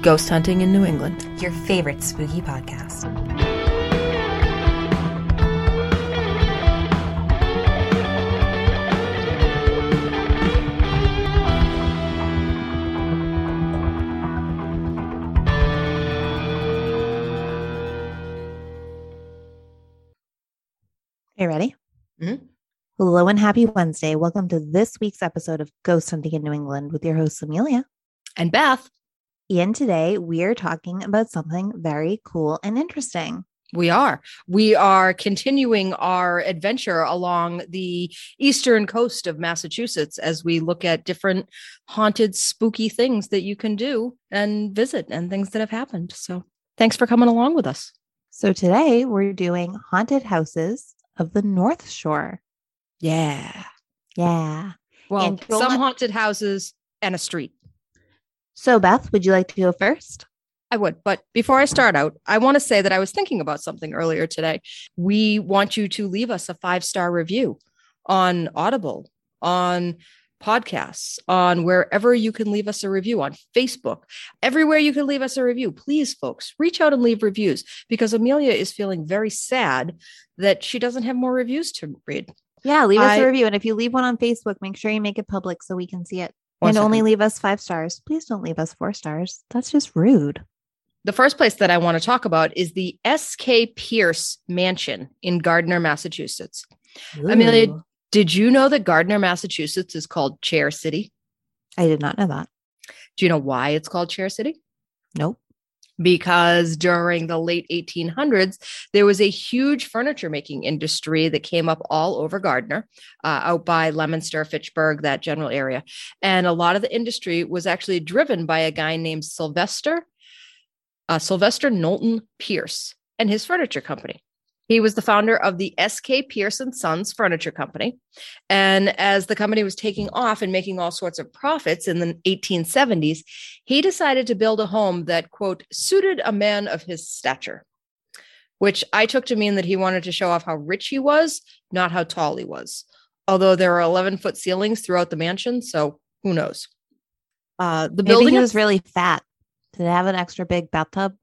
Ghost Hunting in New England, your favorite spooky podcast. Are you ready? Mm-hmm. Hello and happy Wednesday. Welcome to this week's episode of Ghost Hunting in New England with your hosts, Amelia and Beth. And today we are talking about something very cool and interesting. We are continuing our adventure along the eastern coast of Massachusetts as we look at different haunted, spooky things that you can do and visit and things that have happened. So thanks for coming along with us. So today we're doing haunted houses of the North Shore. Yeah. Well, And some haunted houses and a street. So Beth, would you like to go first? I would. But before I start out, I want to say that I was thinking about something earlier today. We want you to leave us a 5-star review on Audible, on podcasts, on wherever you can leave us a review, on Facebook, everywhere you can leave us a review. Please, folks, reach out and leave reviews because Amelia is feeling very sad that she doesn't have more reviews to read. Yeah, leave us a review. And if you leave one on Facebook, make sure you make it public so we can see it. And only leave us 5 stars. Please don't leave us 4 stars. That's just rude. The first place that I want to talk about is the S.K. Pierce Mansion in Gardner, Massachusetts. Ooh. Amelia, did you know that Gardner, Massachusetts is called Chair City? I did not know that. Do you know why it's called Chair City? Nope. Because during the late 1800s, there was a huge furniture making industry that came up all over Gardner, out by Leominster, Fitchburg, that general area. And a lot of the industry was actually driven by a guy named Sylvester Knowlton Pierce and his furniture company. He was the founder of the S.K. Pierce and Sons Furniture Company. And as the company was taking off and making all sorts of profits in the 1870s, he decided to build a home that, quote, suited a man of his stature, which I took to mean that he wanted to show off how rich he was, not how tall he was. Although there are 11-foot ceilings throughout the mansion, so who knows? Maybe he was really fat. Did it have an extra big bathtub?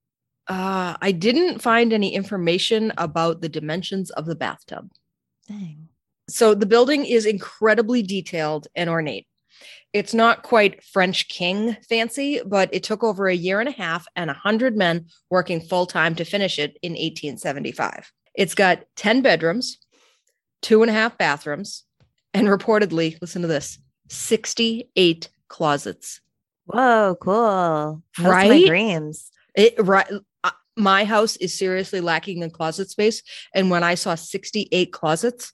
I didn't find any information about the dimensions of the bathtub. Dang. So the building is incredibly detailed and ornate. It's not quite French King fancy, but it took over a year and a half and 100 men working full time to finish it in 1875. It's got 10 bedrooms, 2.5 bathrooms, and reportedly, listen to this, 68 closets. Whoa, cool. Those Right? are my dreams. My house is seriously lacking in closet space. And when I saw 68 closets,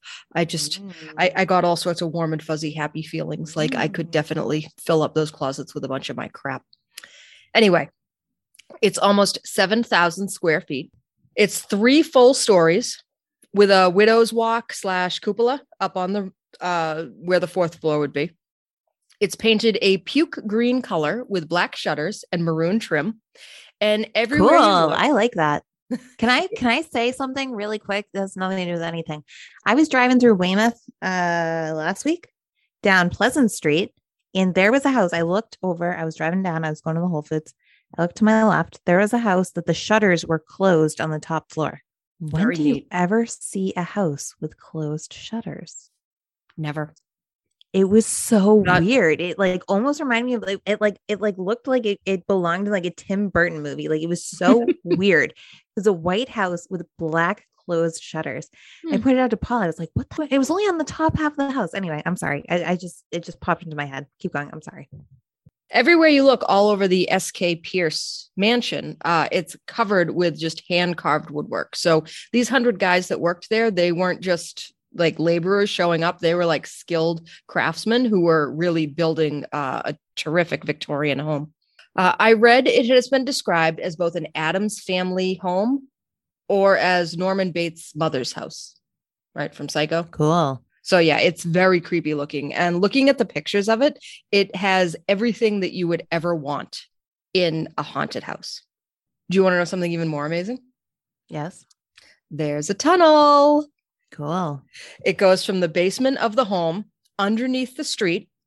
I got all sorts of warm and fuzzy, happy feelings. Like I could definitely fill up those closets with a bunch of my crap. Anyway, it's almost 7,000 square feet. It's 3 full stories with a widow's walk / cupola up on the where the 4th floor would be. It's painted a puke green color with black shutters and maroon trim. And everywhere cool. I like that. Can I say something really quick? That has nothing to do with anything. I was driving through Weymouth last week down Pleasant Street, and there was a house. I looked over. I was driving down. I was going to the Whole Foods. I looked to my left. There was a house that the shutters were closed on the top floor. When do you ever see a house with closed shutters? Never. It was so weird. It like almost reminded me of it looked like it belonged to like a Tim Burton movie. Like it was so weird. It was a white house with black closed shutters. I pointed out to Paul. I was like, what it was only on the top half of the house. Anyway, I'm sorry. It just popped into my head. Keep going. I'm sorry. Everywhere you look all over the S.K. Pierce mansion, it's covered with just hand carved woodwork. So these 100 guys that worked there, they weren't just like laborers showing up. They were like skilled craftsmen who were really building a terrific Victorian home. I read it has been described as both an Addams family home or as Norman Bates' mother's house, right? From Psycho. Cool. So yeah, it's very creepy looking. And looking at the pictures of it, it has everything that you would ever want in a haunted house. Do you want to know something even more amazing? Yes. There's a tunnel. Cool. It goes from the basement of the home underneath the street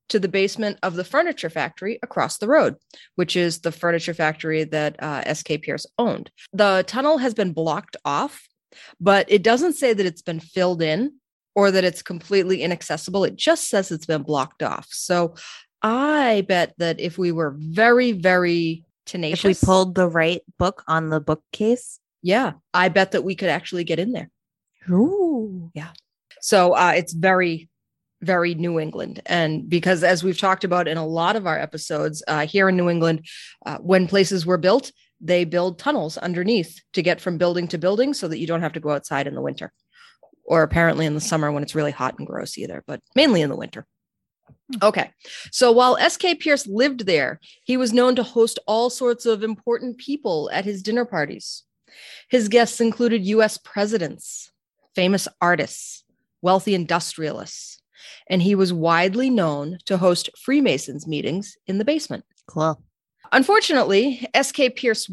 to the basement of the furniture factory across the road, which is the furniture factory that S.K. Pierce owned. The tunnel has been blocked off, but it doesn't say that it's been filled in or that it's completely inaccessible. It just says it's been blocked off. So I bet that if we were very, very tenacious, if we pulled the right book on the bookcase, yeah, I bet that we could actually get in there. Ooh. Yeah. So it's very, very New England. And because as we've talked about in a lot of our episodes here in New England, when places were built, they build tunnels underneath to get from building to building so that you don't have to go outside in the winter, or apparently in the summer when it's really hot and gross either, but mainly in the winter. Okay. So while S.K. Pierce lived there, he was known to host all sorts of important people at his dinner parties. His guests included U.S. presidents, famous artists, wealthy industrialists, and he was widely known to host Freemasons meetings in the basement. Cool. Unfortunately, S.K.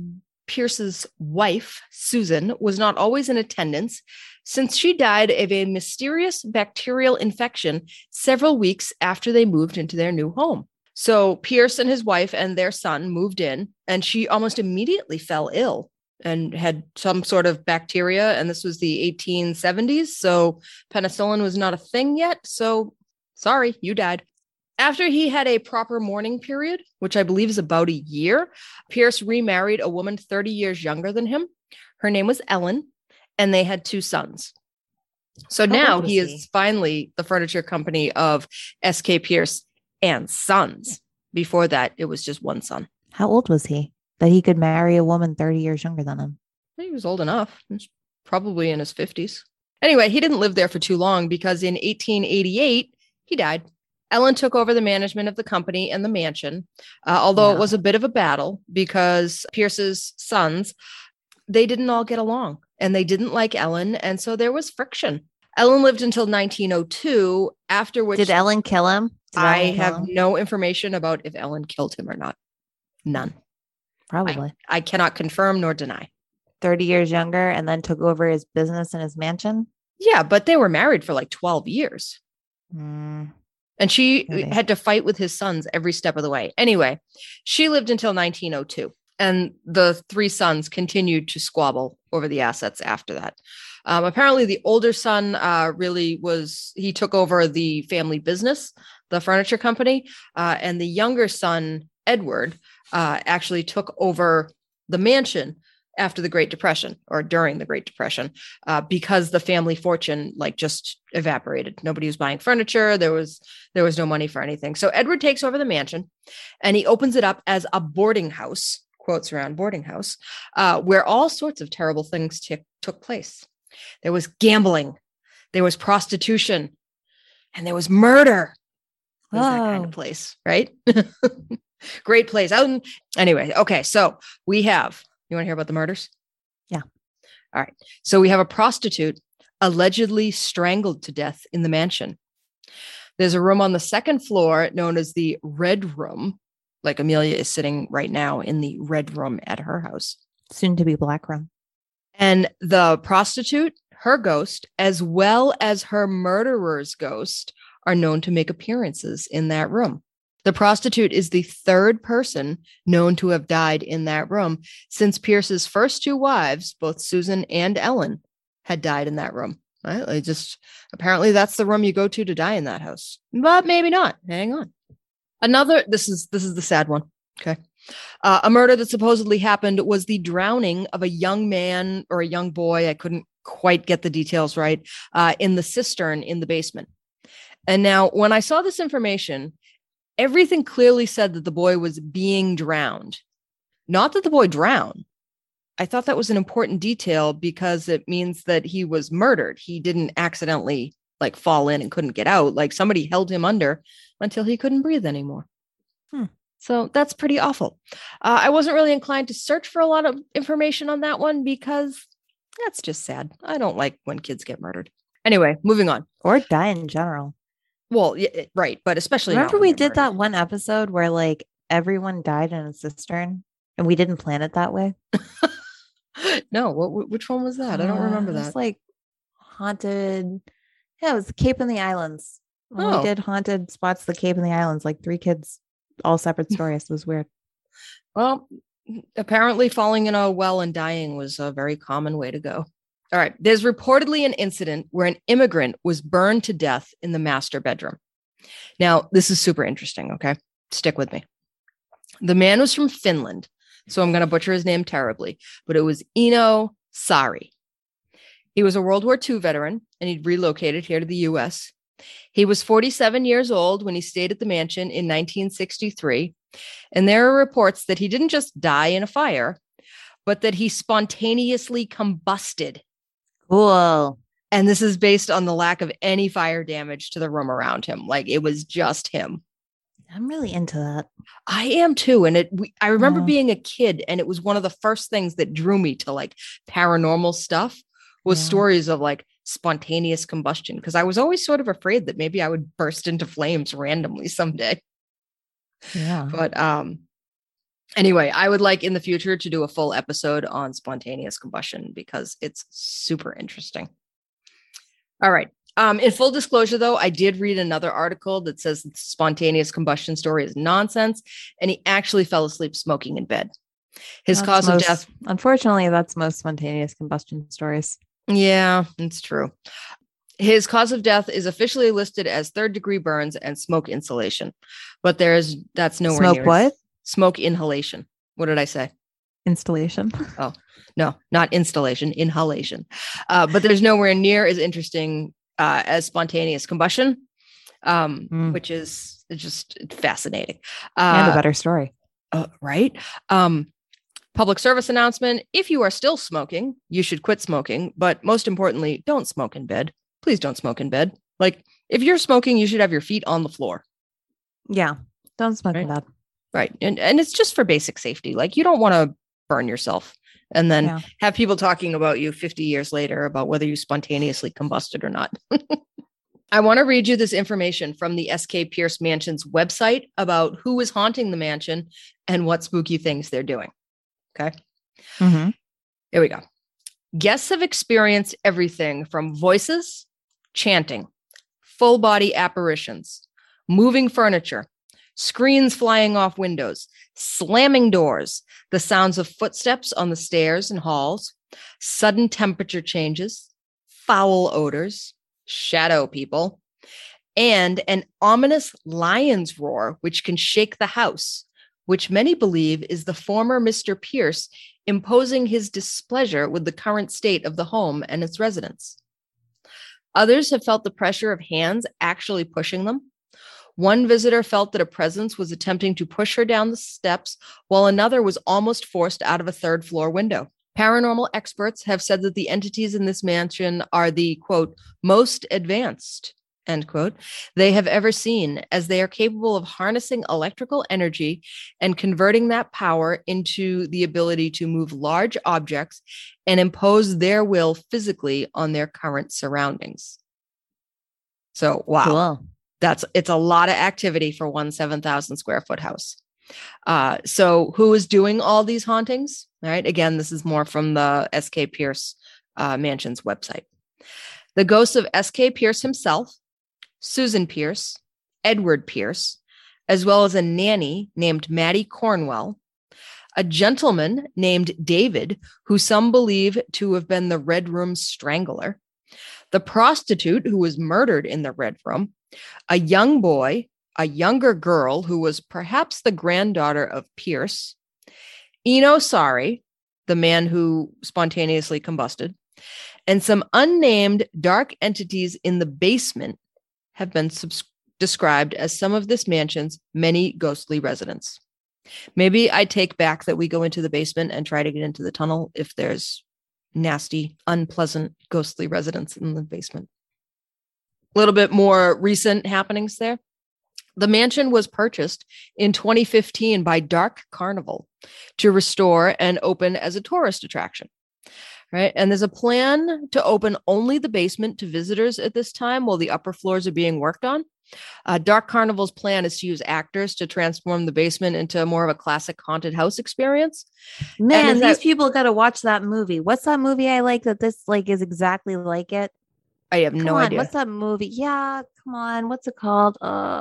Pierce's wife, Susan, was not always in attendance since she died of a mysterious bacterial infection several weeks after they moved into their new home. So Pierce and his wife and their son moved in, and she almost immediately fell ill and had some sort of bacteria. And this was the 1870s. So penicillin was not a thing yet. So sorry, you died. After he had a proper mourning period, which I believe is about a year, Pierce remarried a woman 30 years younger than him. Her name was Ellen, and they had 2 sons. So now he is finally the furniture company of S.K. Pierce and Sons. Before that, it was just one son. How old was he that he could marry a woman 30 years younger than him? He was old enough. He was probably in his 50s. Anyway, he didn't live there for too long because in 1888, he died. Ellen took over the management of the company and the mansion, although it was a bit of a battle because Pierce's sons, they didn't all get along and they didn't like Ellen. And so there was friction. Ellen lived until 1902, after which... Did Ellen kill him? I have no information about if Ellen killed him or not. None. Probably. I cannot confirm nor deny. 30 years younger and then took over his business and his mansion? Yeah, but they were married for like 12 years. And she had to fight with his sons every step of the way. Anyway, she lived until 1902. And the 3 sons continued to squabble over the assets after that. Apparently, the older son he took over the family business, the furniture company. And the younger son, Edward, actually took over the mansion after the Great Depression, or during the Great Depression, because the family fortune just evaporated. Nobody was buying furniture. There was no money for anything. So Edward takes over the mansion and he opens it up as a boarding house, quotes around boarding house, where all sorts of terrible things took place. There was gambling, there was prostitution, and there was murder. It was that kind of place, right? Great place. Anyway, okay, so we have... You want to hear about the murders? Yeah. All right. So we have a prostitute allegedly strangled to death in the mansion. There's a room on the 2nd floor known as the Red Room. Like Amelia is sitting right now in the Red Room at her house. Soon to be Black Room. And the prostitute, her ghost, as well as her murderer's ghost, are known to make appearances in that room. The prostitute is the 3rd person known to have died in that room since Pierce's first 2 wives, both Susan and Ellen, had died in that room. Right? Apparently that's the room you go to die in that house, but maybe not. Hang on. This is the sad one. Okay. A murder that supposedly happened was the drowning of a young man or a young boy. I couldn't quite get the details right, in the cistern in the basement. And now when I saw this information, everything clearly said that the boy was being drowned, not that the boy drowned. I thought that was an important detail because it means that he was murdered. He didn't accidentally fall in and couldn't get out. Somebody held him under until he couldn't breathe anymore. So that's pretty awful. I wasn't really inclined to search for a lot of information on that one because that's just sad. I don't like when kids get murdered. Anyway, moving on. Or die in general. Well, yeah, right. But especially remember we did that one episode where everyone died in a cistern and we didn't plan it that way. No, which one was that? I don't remember that. It was haunted. Yeah, it was Cape in the Islands. When we did haunted spots, the Cape and the Islands, like 3 kids, all separate stories. It was weird. Well, apparently falling in a well and dying was a very common way to go. All right. There's reportedly an incident where an immigrant was burned to death in the master bedroom. Now, this is super interesting. Okay. Stick with me. The man was from Finland. So I'm going to butcher his name terribly, but it was Eno Sari. He was a World War II veteran and he'd relocated here to the US. He was 47 years old when he stayed at the mansion in 1963. And there are reports that he didn't just die in a fire, but that he spontaneously combusted. Cool. And this is based on the lack of any fire damage to the room around him. Like it was just him. I'm really into that. I am too. And I remember being a kid and it was one of the first things that drew me to like paranormal stuff was stories of like spontaneous combustion. Cause I was always sort of afraid that maybe I would burst into flames randomly someday. Yeah. But anyway, I would like in the future to do a full episode on spontaneous combustion because it's super interesting. All right. In full disclosure, though, I did read another article that says the spontaneous combustion story is nonsense, and he actually fell asleep smoking in bed. His cause of death. Unfortunately, that's most spontaneous combustion stories. Yeah, it's true. His cause of death is officially listed as 3rd-degree burns and smoke inhalation, but that's nowhere near. Smoke what? Smoke inhalation. What did I say? Installation. Oh, no, not installation, inhalation. But there's nowhere near as interesting as spontaneous combustion, which is just fascinating. And a better story. Right. Public service announcement. If you are still smoking, you should quit smoking. But most importantly, don't smoke in bed. Please don't smoke in bed. Like if you're smoking, you should have your feet on the floor. Yeah. Don't smoke in bed. Right. And it's just for basic safety. Like you don't want to burn yourself and then have people talking about you 50 years later about whether you spontaneously combusted or not. I want to read you this information from the S.K. Pierce Mansion's website about who is haunting the mansion and what spooky things they're doing. Okay. Mm-hmm. Here we go. Guests have experienced everything from voices, chanting, full body apparitions, moving furniture, screens flying off windows, slamming doors, the sounds of footsteps on the stairs and halls, sudden temperature changes, foul odors, shadow people, and an ominous lion's roar, which can shake the house, which many believe is the former Mr. Pierce imposing his displeasure with the current state of the home and its residents. Others have felt the pressure of hands actually pushing them. One visitor felt that a presence was attempting to push her down the steps, while another was almost forced out of a 3rd-floor window. Paranormal experts have said that the entities in this mansion are the, quote, most advanced, end quote, they have ever seen, as they are capable of harnessing electrical energy and converting that power into the ability to move large objects and impose their will physically on their current surroundings. So, wow. Cool. It's a lot of activity for one 7,000 square foot house. So who is doing all these hauntings? All right. Again, this is more from the S.K. Pierce Mansion's website. The ghosts of S.K. Pierce himself, Susan Pierce, Edward Pierce, as well as a nanny named Maddie Cornwell, a gentleman named David, who some believe to have been the Red Room strangler, the prostitute who was murdered in the Red Room, a young boy, a younger girl who was perhaps the granddaughter of Pierce, Eno Sari, the man who spontaneously combusted, and some unnamed dark entities in the basement have been described as some of this mansion's many ghostly residents. Maybe I take back that we go into the basement and try to get into the tunnel if there's nasty, unpleasant, ghostly residents in the basement. A little bit more recent happenings there. The mansion was purchased in 2015 by Dark Carnival to restore and open as a tourist attraction. Right. And there's a plan to open only the basement to visitors at this time while the upper floors are being worked on. Dark Carnival's plan is to use actors to transform the basement into more of a classic haunted house experience. Man, these people got to watch that movie. What's that movie I like that this like is exactly like it? I have Come no on, idea. what's that movie? Yeah, come on. What's it called?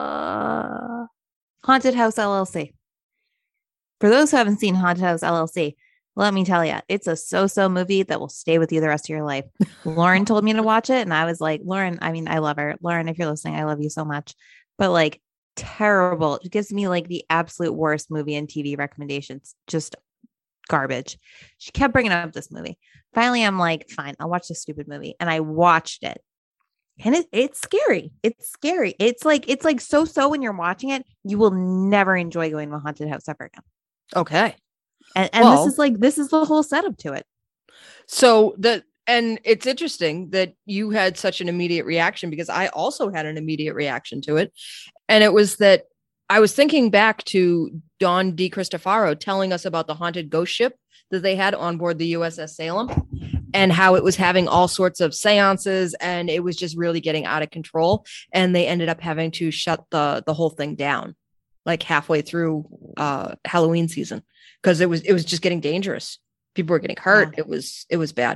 Haunted House LLC. For those who haven't seen Haunted House LLC, let me tell you, it's a so-so movie that will stay with you the rest of your life. Lauren told me to watch it, and I was like, Lauren, I mean, I love her. Lauren, if you're listening, I love you so much. But like, terrible. It gives me like the absolute worst movie and TV recommendations. Just garbage. She kept bringing up this movie. Finally, I'm like, fine, I'll watch this stupid movie. And I watched it. And it's scary. It's scary. It's like so when you're watching it, you will never enjoy going to a haunted house ever again. Okay. And Well, this is the whole setup to it. So and it's interesting that you had such an immediate reaction, because I also had an immediate reaction to it. And it was that I was thinking back to Don DeCristofaro telling us about the haunted ghost ship that they had on board the USS Salem, and how it was having all sorts of seances, and it was just really getting out of control. And they ended up having to shut the whole thing down like halfway through Halloween season, because it was just getting dangerous. People were getting hurt. Yeah. It was bad.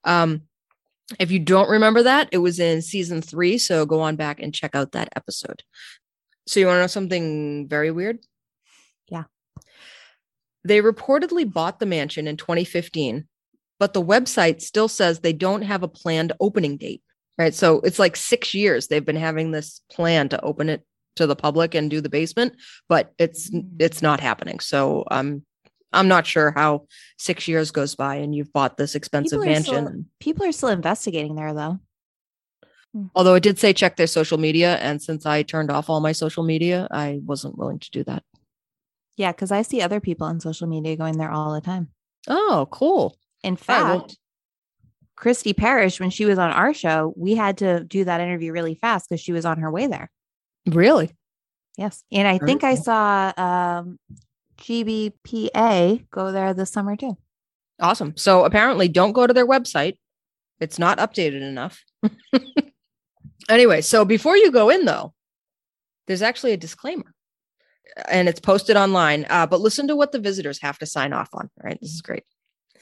If you don't remember that, it was in season 3. So go on back and check out that episode. So you want to know something very weird? Yeah. They reportedly bought the mansion in 2015, but the website still says they don't have a planned opening date, right? So it's like 6 years they've been having this plan to open it to the public and do the basement, but it's not happening. So I'm not sure how 6 years goes by and you've bought this expensive mansion. People are still investigating there, though. Although it did say check their social media. And since I turned off all my social media, I wasn't willing to do that. Yeah, because I see other people on social media going there all the time. Oh, cool. In fact, Christy Parrish, when she was on our show, we had to do that interview really fast because she was on her way there. Really? Yes. And I think I saw GBPA go there this summer too. Awesome. So apparently don't go to their website. It's not updated enough. Anyway, so before you go in, though, there's actually a disclaimer, and it's posted online. But listen to what the visitors have to sign off on. All right. This is great.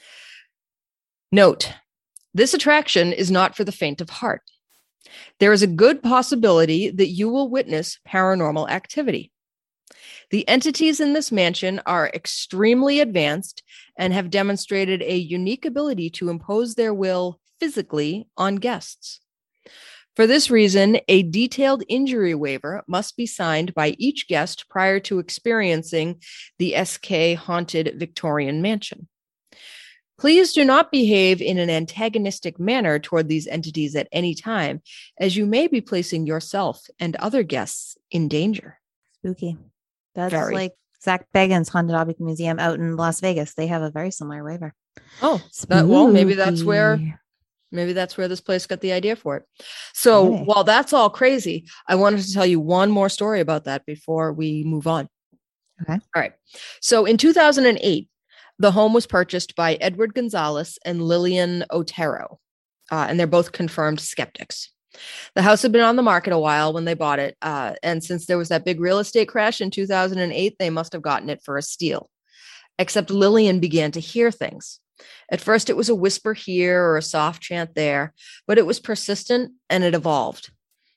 Note, this attraction is not for the faint of heart. There is a good possibility that you will witness paranormal activity. The entities in this mansion are extremely advanced and have demonstrated a unique ability to impose their will physically on guests. For this reason, a detailed injury waiver must be signed by each guest prior to experiencing the SK Haunted Victorian Mansion. Please do not behave in an antagonistic manner toward these entities at any time, as you may be placing yourself and other guests in danger. Spooky. That's like Zach Bagans' Haunted Object Museum out in Las Vegas. They have a very similar waiver. Oh, well, maybe that's where this place got the idea for it. So while that's all crazy, I wanted to tell you one more story about that before we move on. Okay. All right. So in 2008, the home was purchased by Edward Gonzalez and Lillian Otero, and they're both confirmed skeptics. The house had been on the market a while when they bought it, and since there was that big real estate crash in 2008, they must have gotten it for a steal. Except Lillian began to hear things. At first, it was a whisper here or a soft chant there, but it was persistent and it evolved.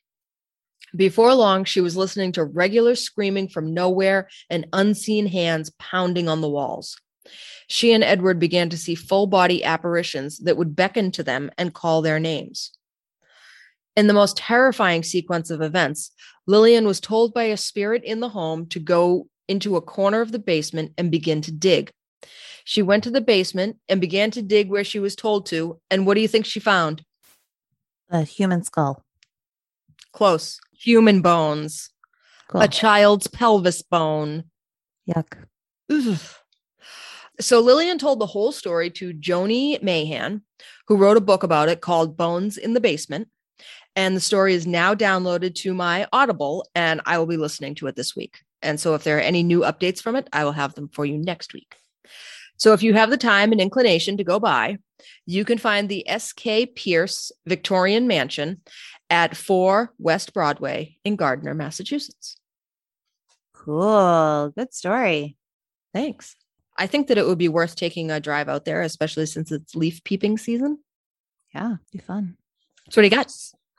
Before long, she was listening to regular screaming from nowhere and unseen hands pounding on the walls. She and Edward began to see full-body apparitions that would beckon to them and call their names. In the most terrifying sequence of events, Lillian was told by a spirit in the home to go into a corner of the basement and begin to dig. She went to the basement and began to dig where she was told to. And what do you think she found? A human skull. Close. Human bones. Cool. A child's pelvis bone. Yuck. Ugh. So Lillian told the whole story to Joni Mahan, who wrote a book about it called Bones in the Basement. And the story is now downloaded to my Audible, and I will be listening to it this week. And so if there are any new updates from it, I will have them for you next week. So if you have the time and inclination to go by, you can find the S.K. Pierce Victorian Mansion at 4 West Broadway in Gardner, Massachusetts. Cool. Good story. Thanks. I think that it would be worth taking a drive out there, especially since it's leaf peeping season. Yeah, it'd be fun. So what do you got?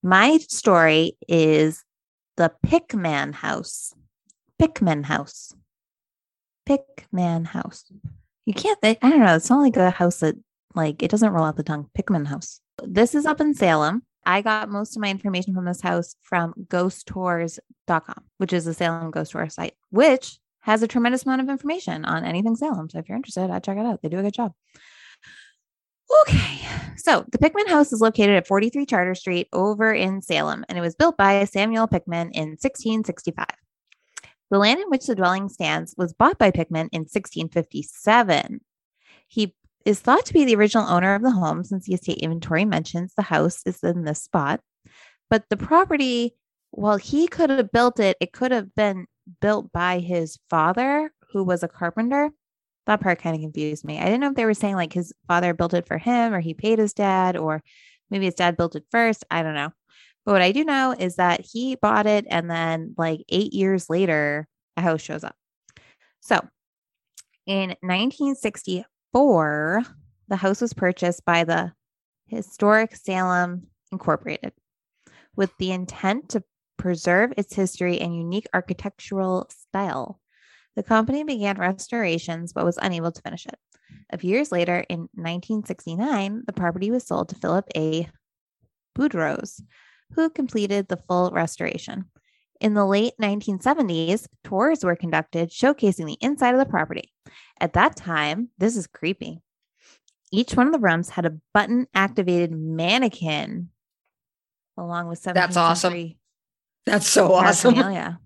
My story is the Pickman House. Pickman House. Pickman House. You can't, I don't know. It's not like a house that, like, it doesn't roll out the tongue. Pickman House. This is up in Salem. I got most of my information from this house from ghosttours.com, which is the Salem Ghost Tour site, which has a tremendous amount of information on anything Salem. So if you're interested, I'd check it out. They do a good job. Okay. So the Pickman House is located at 43 Charter Street over in Salem, and it was built by Samuel Pickman in 1665. The land in which the dwelling stands was bought by Pickman in 1657. He is thought to be the original owner of the home, since the estate inventory mentions the house is in this spot. But the property, while he could have built it, it could have been built by his father, who was a carpenter. That part kind of confused me. I didn't know if they were saying like his father built it for him, or he paid his dad, or maybe his dad built it first. I don't know. But what I do know is that he bought it, and then like 8 years later, a house shows up. So in 1964, the house was purchased by the Historic Salem Incorporated with the intent to preserve its history and unique architectural style. The company began restorations but was unable to finish it. A few years later, in 1969, the property was sold to Philip A. Boudreaux, who completed the full restoration. In the late 1970s, tours were conducted showcasing the inside of the property. At that time, this is creepy. Each one of the rooms had a button-activated mannequin along with 17th That's awesome. century That's so awesome. paraphernalia.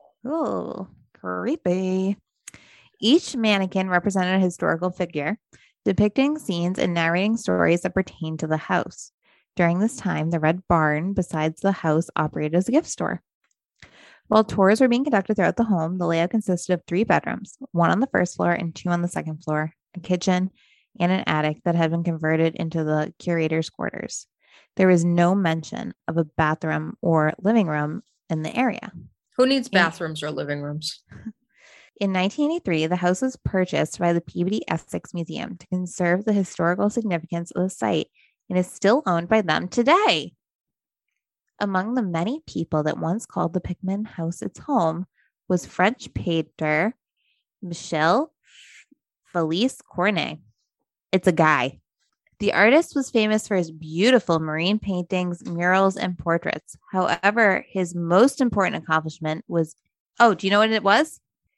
Oh, creepy. Each mannequin represented a historical figure, depicting scenes and narrating stories that pertain to the house. During this time, the Red Barn, besides the house, operated as a gift store. While tours were being conducted throughout the home, the layout consisted of 3 bedrooms, 1 on the first floor and 2 on the second floor, a kitchen, and an attic that had been converted into the curator's quarters. There was no mention of a bathroom or living room in the area. Who needs bathrooms or living rooms? In 1983, the house was purchased by the Peabody Essex Museum to conserve the historical significance of the site and is still owned by them today. Among the many people that once called the Pickman House its home was French painter Michel Felice Cornet. It's a guy. The artist was famous for his beautiful marine paintings, murals, and portraits. However, his most important accomplishment was, do you know what it was?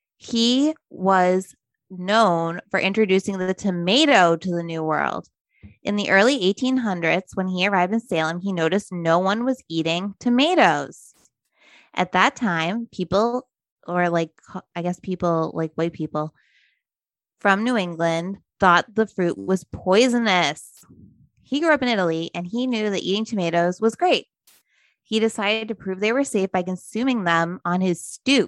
He was known for introducing the tomato to the New World. In the early 1800s, when he arrived in Salem, he noticed no one was eating tomatoes. At that time, people, or like, I guess people like white people from New England, thought the fruit was poisonous. He grew up in Italy, and he knew that eating tomatoes was great. He decided to prove they were safe by consuming them on his stoop,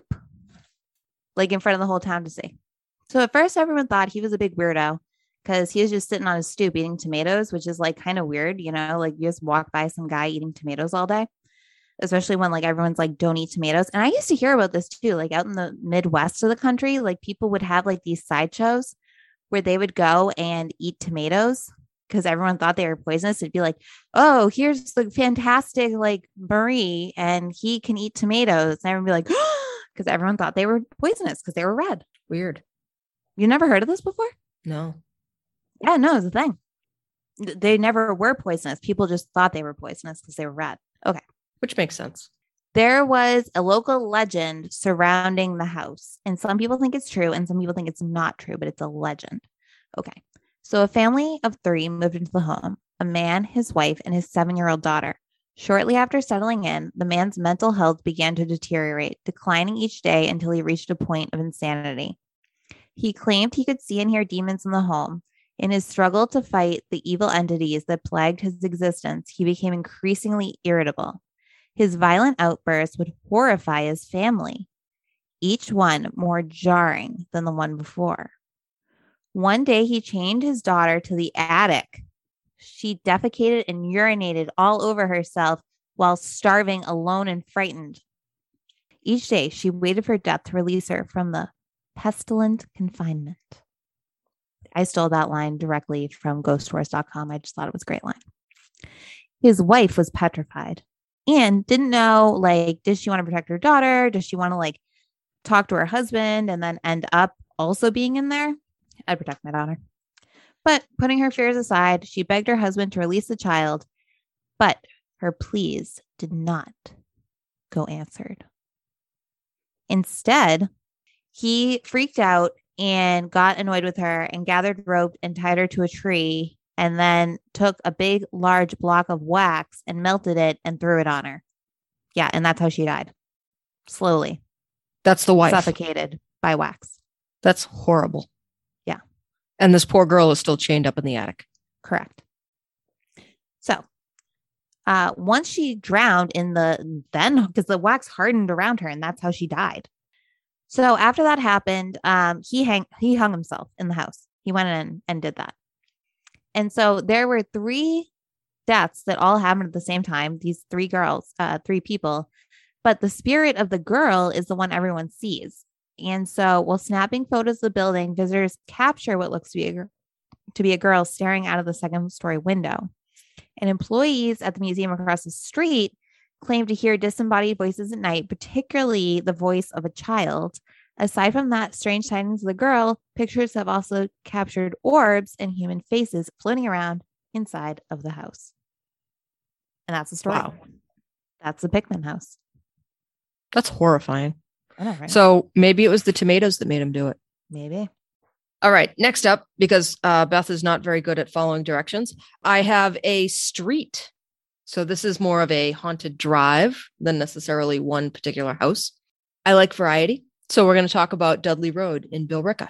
like in front of the whole town to see. So at first, everyone thought he was a big weirdo because he was just sitting on his stoop eating tomatoes, which is like kind of weird, you know, like you just walk by some guy eating tomatoes all day, especially when like everyone's like, don't eat tomatoes. And I used to hear about this too, like out in the Midwest of the country, like people would have like these sideshows where they would go and eat tomatoes because everyone thought they were poisonous. It'd be like, oh, here's the fantastic like Marie, and he can eat tomatoes. And everyone would be like, because everyone thought they were poisonous because they were red. Weird. You never heard of this before? No. Yeah, no, it's a thing. They never were poisonous. People just thought they were poisonous because they were red. Okay. Which makes sense. There was a local legend surrounding the house, and some people think it's true and some people think it's not true, but it's a legend. Okay. So a family of 3 moved into the home, a man, his wife, and his 7-year-old daughter. Shortly after settling in, the man's mental health began to deteriorate, declining each day until he reached a point of insanity. He claimed he could see and hear demons in the home. In his struggle to fight the evil entities that plagued his existence, he became increasingly irritable. His violent outbursts would horrify his family, each one more jarring than the one before. One day, he chained his daughter to the attic. She defecated and urinated all over herself while starving, alone, and frightened. Each day, she waited for death to release her from the pestilent confinement. I stole that line directly from ghosttours.com. I just thought it was a great line. His wife was petrified. and didn't know, like, does she want to protect her daughter? Does she want to like talk to her husband and then end up also being in there? I'd protect my daughter. But putting her fears aside, she begged her husband to release the child, but her pleas did not go answered. Instead, he freaked out and got annoyed with her and gathered rope and tied her to a tree and then took a big, large block of wax and melted it and threw it on her. Yeah, and that's how she died. Slowly. That's the wife. Suffocated by wax. That's horrible. Yeah. And this poor girl is still chained up in the attic. Correct. So, once she drowned in because the wax hardened around her and that's how she died. So after that happened, he hung himself in the house. He went in and did that. And so there were 3 deaths that all happened at the same time. These 3 girls, 3 people, but the spirit of the girl is the one everyone sees. And so while snapping photos of the building, visitors capture what looks to be a girl staring out of the 2nd-story window. And employees at the museum across the street claim to hear disembodied voices at night, particularly the voice of a child. Aside from that, strange sightings of the girl, pictures have also captured orbs and human faces floating around inside of the house. And that's the story. Wow. That's the Pickman house. That's horrifying. I know, right? So maybe it was the tomatoes that made him do it. Maybe. All right. Next up, because Beth is not very good at following directions, I have a street. So this is more of a haunted drive than necessarily one particular house. I like variety. So we're going to talk about Dudley Road in Billerica.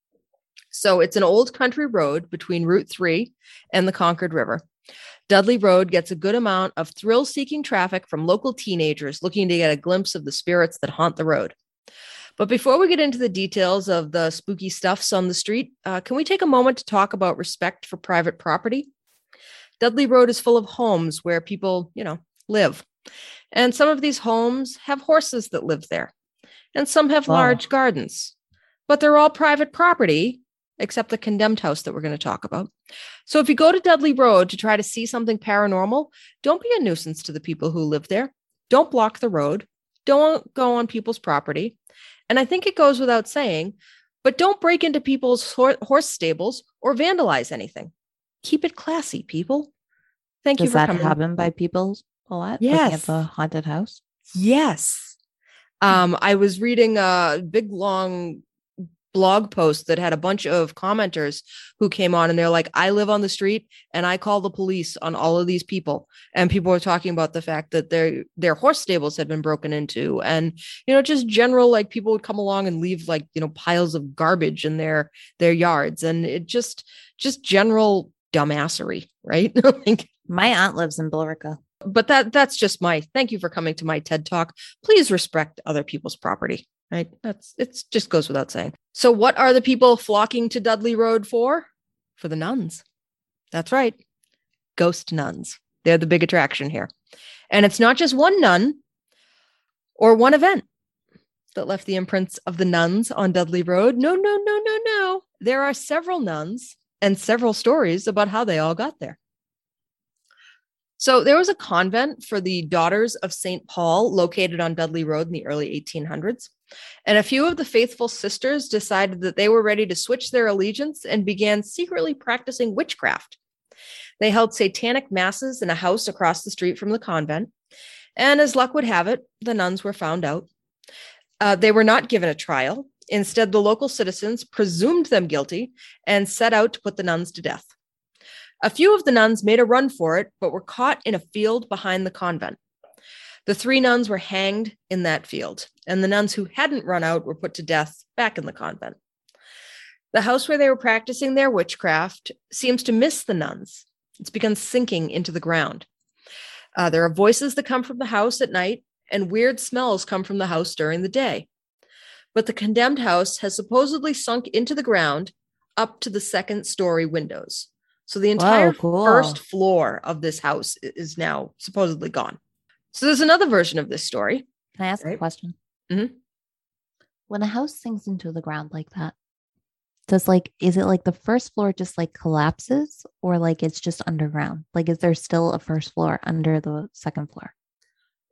So it's an old country road between Route 3 and the Concord River. Dudley Road gets a good amount of thrill-seeking traffic from local teenagers looking to get a glimpse of the spirits that haunt the road. But before we get into the details of the spooky stuffs on the street, can we take a moment to talk about respect for private property? Dudley Road is full of homes where people, live. And some of these homes have horses that live there. And some have large gardens. But they're all private property, except the condemned house that we're going to talk about. So if you go to Dudley Road to try to see something paranormal, don't be a nuisance to the people who live there. Don't block the road. Don't go on people's property. And I think it goes without saying, but don't break into people's horse stables or vandalize anything. Keep it classy, people. Thank you for coming. Does that happen by people a lot? Yes. Looking at the haunted house? Yes. I was reading a big, long blog post that had a bunch of commenters who came on and they're like, I live on the street and I call the police on all of these people. And people were talking about the fact that their horse stables had been broken into and, just general, like people would come along and leave like, piles of garbage in their yards. And it just general dumbassery, right? Like, my aunt lives in Billerica. But that's just thank you for coming to my TED Talk. Please respect other people's property, right? It just goes without saying. So what are the people flocking to Dudley Road for? For the nuns. That's right. Ghost nuns. They're the big attraction here. And it's not just one nun or one event that left the imprints of the nuns on Dudley Road. No. There are several nuns and several stories about how they all got there. So there was a convent for the Daughters of St. Paul located on Dudley Road in the early 1800s. And a few of the faithful sisters decided that they were ready to switch their allegiance and began secretly practicing witchcraft. They held satanic masses in a house across the street from the convent. And as luck would have it, the nuns were found out. They were not given a trial. Instead, the local citizens presumed them guilty and set out to put the nuns to death. A few of the nuns made a run for it, but were caught in a field behind the convent. The 3 nuns were hanged in that field, and the nuns who hadn't run out were put to death back in the convent. The house where they were practicing their witchcraft seems to miss the nuns. It's begun sinking into the ground. There are voices that come from the house at night, and weird smells come from the house during the day. But the condemned house has supposedly sunk into the ground up to the 2nd-story windows. So the entire first floor of this house is now supposedly gone. So there's another version of this story. Can I ask a question? Mm-hmm. When a house sinks into the ground like that, is it like the first floor just like collapses or like it's just underground? Like, is there still a first floor under the 2nd floor?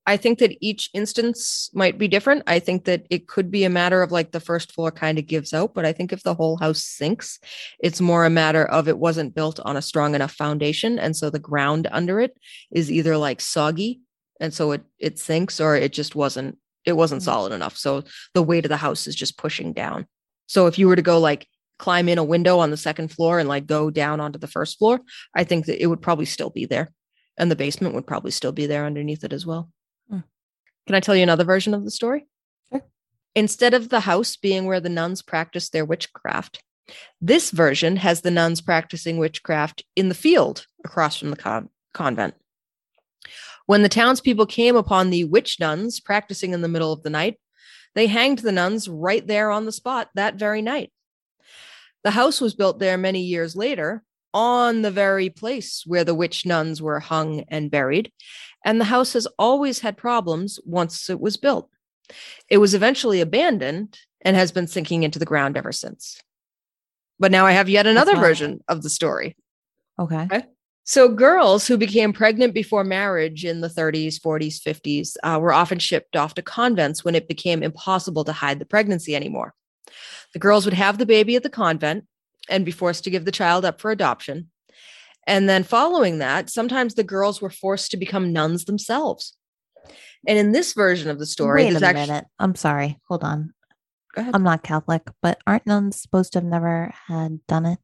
I think that each instance might be different. I think that it could be a matter of like the first floor kind of gives out, but I think if the whole house sinks, it's more a matter of it wasn't built on a strong enough foundation. And so the ground under it is either like soggy. And so it sinks, or it just wasn't solid enough. So the weight of the house is just pushing down. So if you were to go like climb in a window on the second floor and like go down onto the first floor, I think that it would probably still be there. And the basement would probably still be there underneath it as well. Can I tell you another version of the story? Sure. Instead of the house being where the nuns practiced their witchcraft, this version has the nuns practicing witchcraft in the field across from the convent. When the townspeople came upon the witch nuns practicing in the middle of the night, they hanged the nuns right there on the spot that very night. The house was built there many years later, on the very place where the witch nuns were hung and buried, and the house has always had problems once it was built. It was eventually abandoned and has been sinking into the ground ever since. But now I have yet another version of the story. Okay. So girls who became pregnant before marriage in the 30s, 40s, 50s were often shipped off to convents when it became impossible to hide the pregnancy anymore. The girls would have the baby at the convent and be forced to give the child up for adoption. And then following that, sometimes the girls were forced to become nuns themselves. And in this version of the story, wait a minute. I'm sorry. Hold on. Go ahead. I'm not Catholic, but aren't nuns supposed to have never had done it?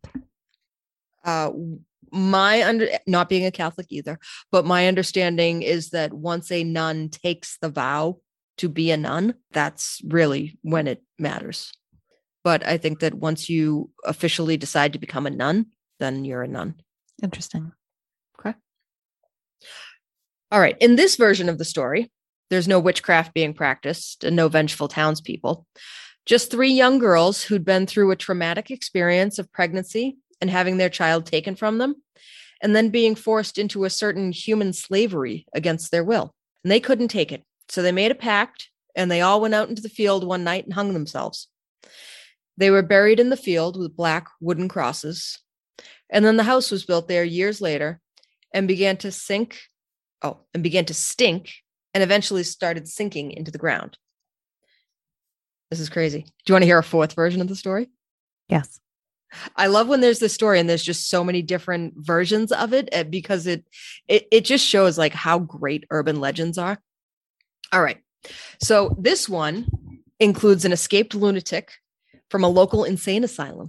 Not being a Catholic either, but my understanding is that once a nun takes the vow to be a nun, that's really when it matters. But I think that once you officially decide to become a nun, then you're a nun. Interesting. Okay. All right. In this version of the story, there's no witchcraft being practiced and no vengeful townspeople. Just 3 young girls who'd been through a traumatic experience of pregnancy and having their child taken from them, and then being forced into a certain human slavery against their will. And they couldn't take it. So they made a pact and they all went out into the field one night and hung themselves. They were buried in the field with black wooden crosses. And then the house was built there years later and began to stink, and eventually started sinking into the ground. This is crazy. Do you want to hear a 4th version of the story? Yes. I love when there's this story and there's just so many different versions of it, because it just shows like how great urban legends are. All right. So this one includes an escaped lunatic from a local insane asylum.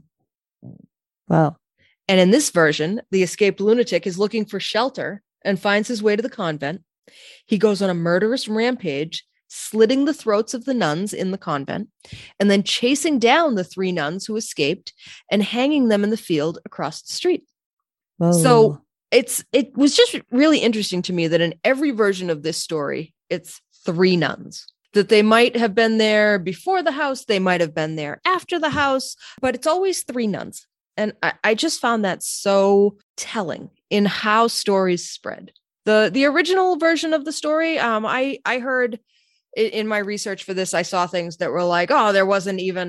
Wow. And in this version, the escaped lunatic is looking for shelter and finds his way to the convent. He goes on a murderous rampage, slitting the throats of the nuns in the convent, and then chasing down the 3 nuns who escaped and hanging them in the field across the street. Whoa. So it was just really interesting to me that in every version of this story, it's 3 nuns. That they might have been there before the house, they might have been there after the house, but it's always 3 nuns. And I just found that so telling in how stories spread. The original version of the story, I heard in my research for this, I saw things that were like, oh, there wasn't even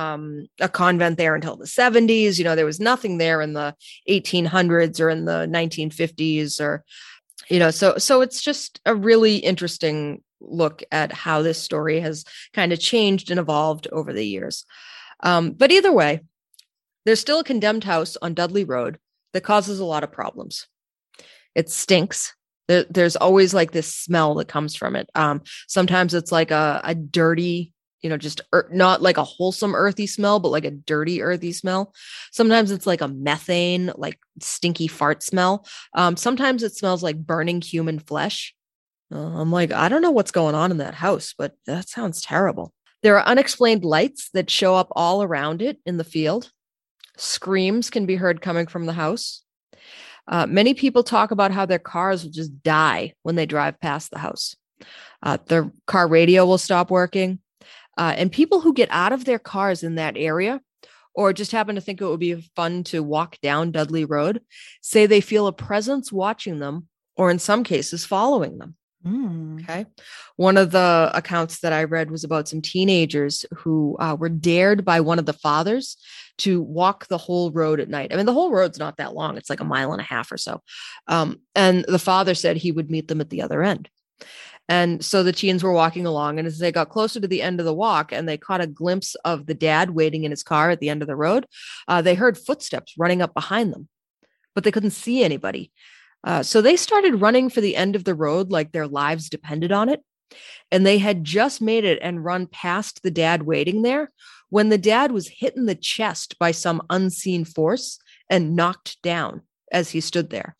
a convent there until the 70s. You know, there was nothing there in the 1800s or in the 1950s, or, you know, so it's just a really interesting look at how this story has kind of changed and evolved over the years. But either way, there's still a condemned house on Dudley Road that causes a lot of problems. It stinks. There's always like this smell that comes from it. Sometimes it's like a dirty, just not like a wholesome earthy smell, but like a dirty earthy smell. Sometimes it's like a methane, like stinky fart smell. Sometimes it smells like burning human flesh. I'm like, I don't know what's going on in that house, but that sounds terrible. There are unexplained lights that show up all around it in the field. Screams can be heard coming from the house. Many people talk about how their cars will just die when they drive past the house. Their car radio will stop working. And people who get out of their cars in that area, or just happen to think it would be fun to walk down Dudley Road, say they feel a presence watching them, or in some cases following them. Okay. One of the accounts that I read was about some teenagers who were dared by one of the fathers to walk the whole road at night. I mean, the whole road's not that long. It's like a mile and a half or so. And the father said he would meet them at the other end. And so the teens were walking along, and as they got closer to the end of the walk and they caught a glimpse of the dad waiting in his car at the end of the road, they heard footsteps running up behind them, but they couldn't see anybody. So they started running for the end of the road like their lives depended on it. And they had just made it and run past the dad waiting there when the dad was hit in the chest by some unseen force and knocked down as he stood there.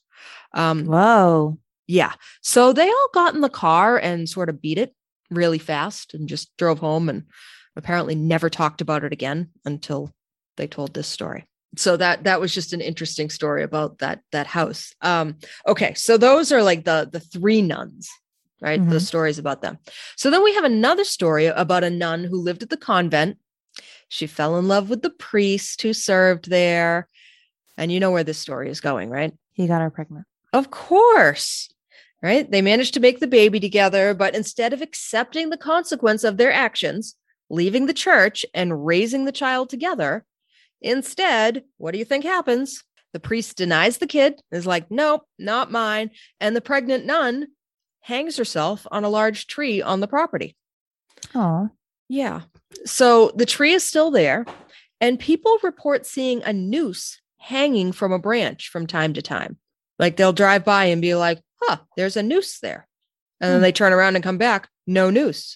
Whoa. Yeah. So they all got in the car and sort of beat it really fast and just drove home, and apparently never talked about it again until they told this story. So that was just an interesting story about that house. Okay. So those are like the three nuns, right? Mhm. The stories about them. So then we have another story about a nun who lived at the convent. She fell in love with the priest who served there. And you know where this story is going, right? He got her pregnant. Of course. Right? They managed to make the baby together, but instead of accepting the consequence of their actions, leaving the church and raising the child together, instead, what do you think happens? The priest denies the kid, is like, nope, not mine. And the pregnant nun hangs herself on a large tree on the property. Oh, Yeah. So the tree is still there, and people report seeing a noose hanging from a branch from time to time. Like they'll drive by and be like, there's a noose there. And then they turn around and come back, no noose.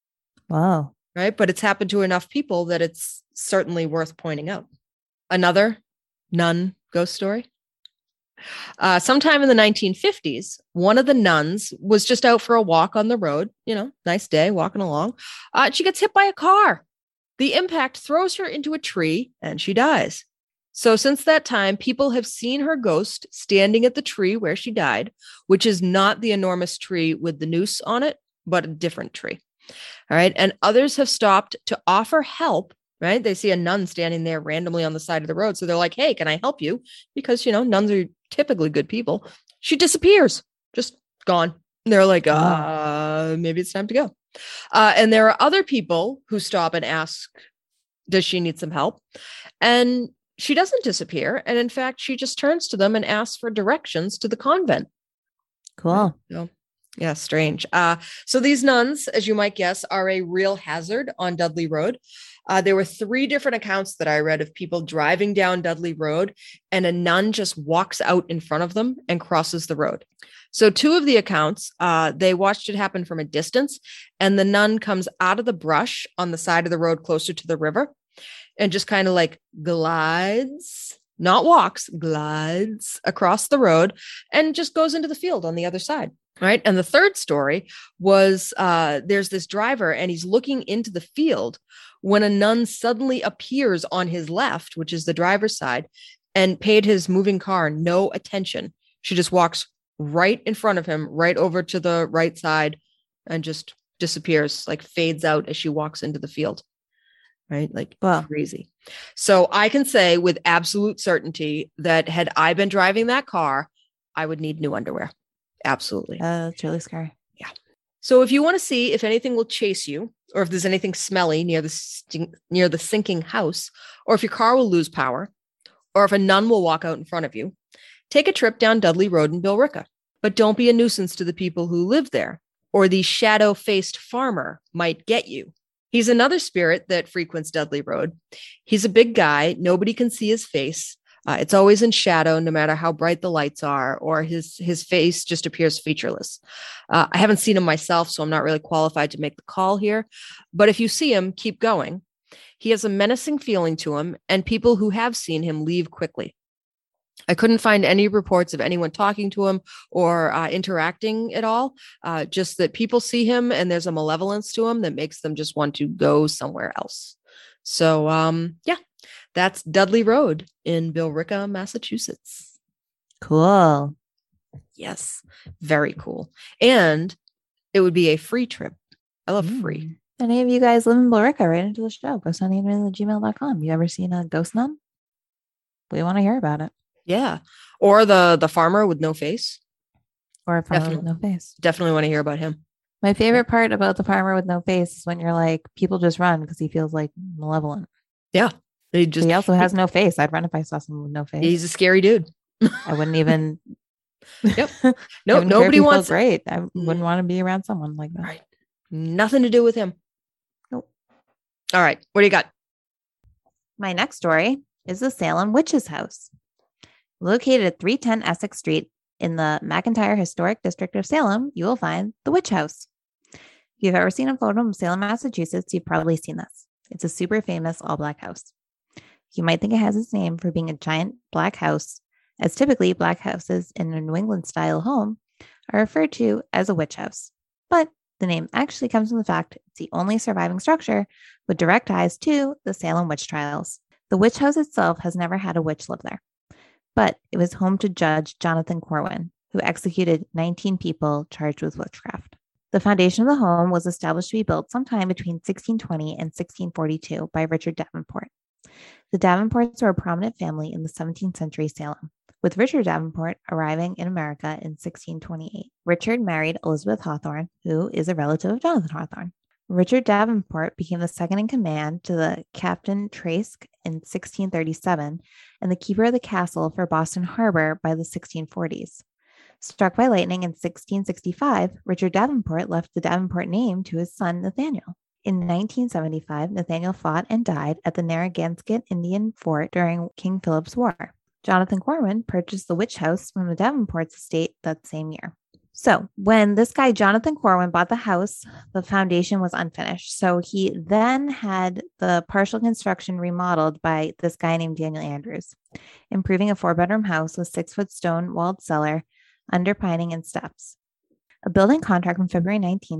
wow. Right. But it's happened to enough people that it's certainly worth pointing out. Another nun ghost story. Sometime in the 1950s, one of the nuns was just out for a walk on the road, nice day, walking along. She gets hit by a car. The impact throws her into a tree and she dies. So since that time, people have seen her ghost standing at the tree where she died, which is not the enormous tree with the noose on it, but a different tree. All right. And others have stopped to offer help. Right. They see a nun standing there randomly on the side of the road. So they're like, hey, can I help you? Because, nuns are typically good people. She disappears, just gone. And they're like, maybe it's time to go. And there are other people who stop and ask, does she need some help? And she doesn't disappear. And in fact, she just turns to them and asks for directions to the convent. Cool. So, yeah, strange. So these nuns, as you might guess, are a real hazard on Dudley Road. There were 3 different accounts that I read of people driving down Dudley Road and a nun just walks out in front of them and crosses the road. So 2 of the accounts, they watched it happen from a distance, and the nun comes out of the brush on the side of the road closer to the river and just kind of like glides, not walks, glides across the road and just goes into the field on the other side. Right. And the third story was there's this driver and he's looking into the field when a nun suddenly appears on his left, which is the driver's side, and paid his moving car no attention. She just walks right in front of him, right over to the right side, and just disappears, like fades out as she walks into the field. Right. Like crazy. So I can say with absolute certainty that had I been driving that car, I would need new underwear. Absolutely. It's really scary. Yeah. So if you want to see if anything will chase you, or if there's anything smelly near the sinking house, or if your car will lose power, or if a nun will walk out in front of you, take a trip down Dudley Road in Billerica. But don't be a nuisance to the people who live there, or the shadow-faced farmer might get you. He's another spirit that frequents Dudley Road. He's a big guy. Nobody can see his face. It's always in shadow, no matter how bright the lights are, or his face just appears featureless. I haven't seen him myself, so I'm not really qualified to make the call here. But if you see him, keep going. He has a menacing feeling to him, and people who have seen him leave quickly. I couldn't find any reports of anyone talking to him or interacting at all, just that people see him and there's a malevolence to him that makes them just want to go somewhere else. So, yeah. That's Dudley Road in Billerica, Massachusetts. Cool. Yes, very cool. And it would be a free trip. I love free. Any of you guys live in Billerica, right into the show. ghostsnunemail@gmail.com. You ever seen a ghost nun? We want to hear about it. Yeah. Or the farmer with no face. Or a farmer with no face. Definitely want to hear about him. My favorite part about the farmer with no face is when you're like, people just run because he feels like malevolent. Yeah. He also has no face. I'd run if I saw someone with no face. He's a scary dude. I wouldn't even Yep. I No, wouldn't care if nobody he felt wants great. I wouldn't want to be around someone like that. Right. Nothing to do with him. Nope. All right. What do you got? My next story is the Salem Witches House. Located at 310 Essex Street in the McIntyre Historic District of Salem, you will find the Witch House. If you've ever seen a photo of Salem, Massachusetts, you've probably seen this. It's a super famous all-black house. You might think it has its name for being a giant black house, as typically black houses in a New England-style home are referred to as a witch house. But the name actually comes from the fact it's the only surviving structure with direct ties to the Salem witch trials. The witch house itself has never had a witch live there, but it was home to Judge Jonathan Corwin, who executed 19 people charged with witchcraft. The foundation of the home was established to be built sometime between 1620 and 1642 by Richard Davenport. The Davenports were a prominent family in the 17th century Salem, with Richard Davenport arriving in America in 1628. Richard married Elizabeth Hawthorne, who is a relative of Jonathan Hawthorne. Richard Davenport became the second in command to the Captain Trask in 1637 and the keeper of the castle for Boston Harbor by the 1640s. Struck by lightning in 1665, Richard Davenport left the Davenport name to his son Nathaniel. In 1975, Nathaniel fought and died at the Narragansett Indian Fort during King Philip's War. Jonathan Corwin purchased the witch house from the Davenport's estate that same year. So when this guy, Jonathan Corwin, bought the house, the foundation was unfinished. So he then had the partial construction remodeled by this guy named Daniel Andrews, improving a 4-bedroom house with 6-foot stone walled cellar, underpinning, and steps. A building contract from February 19,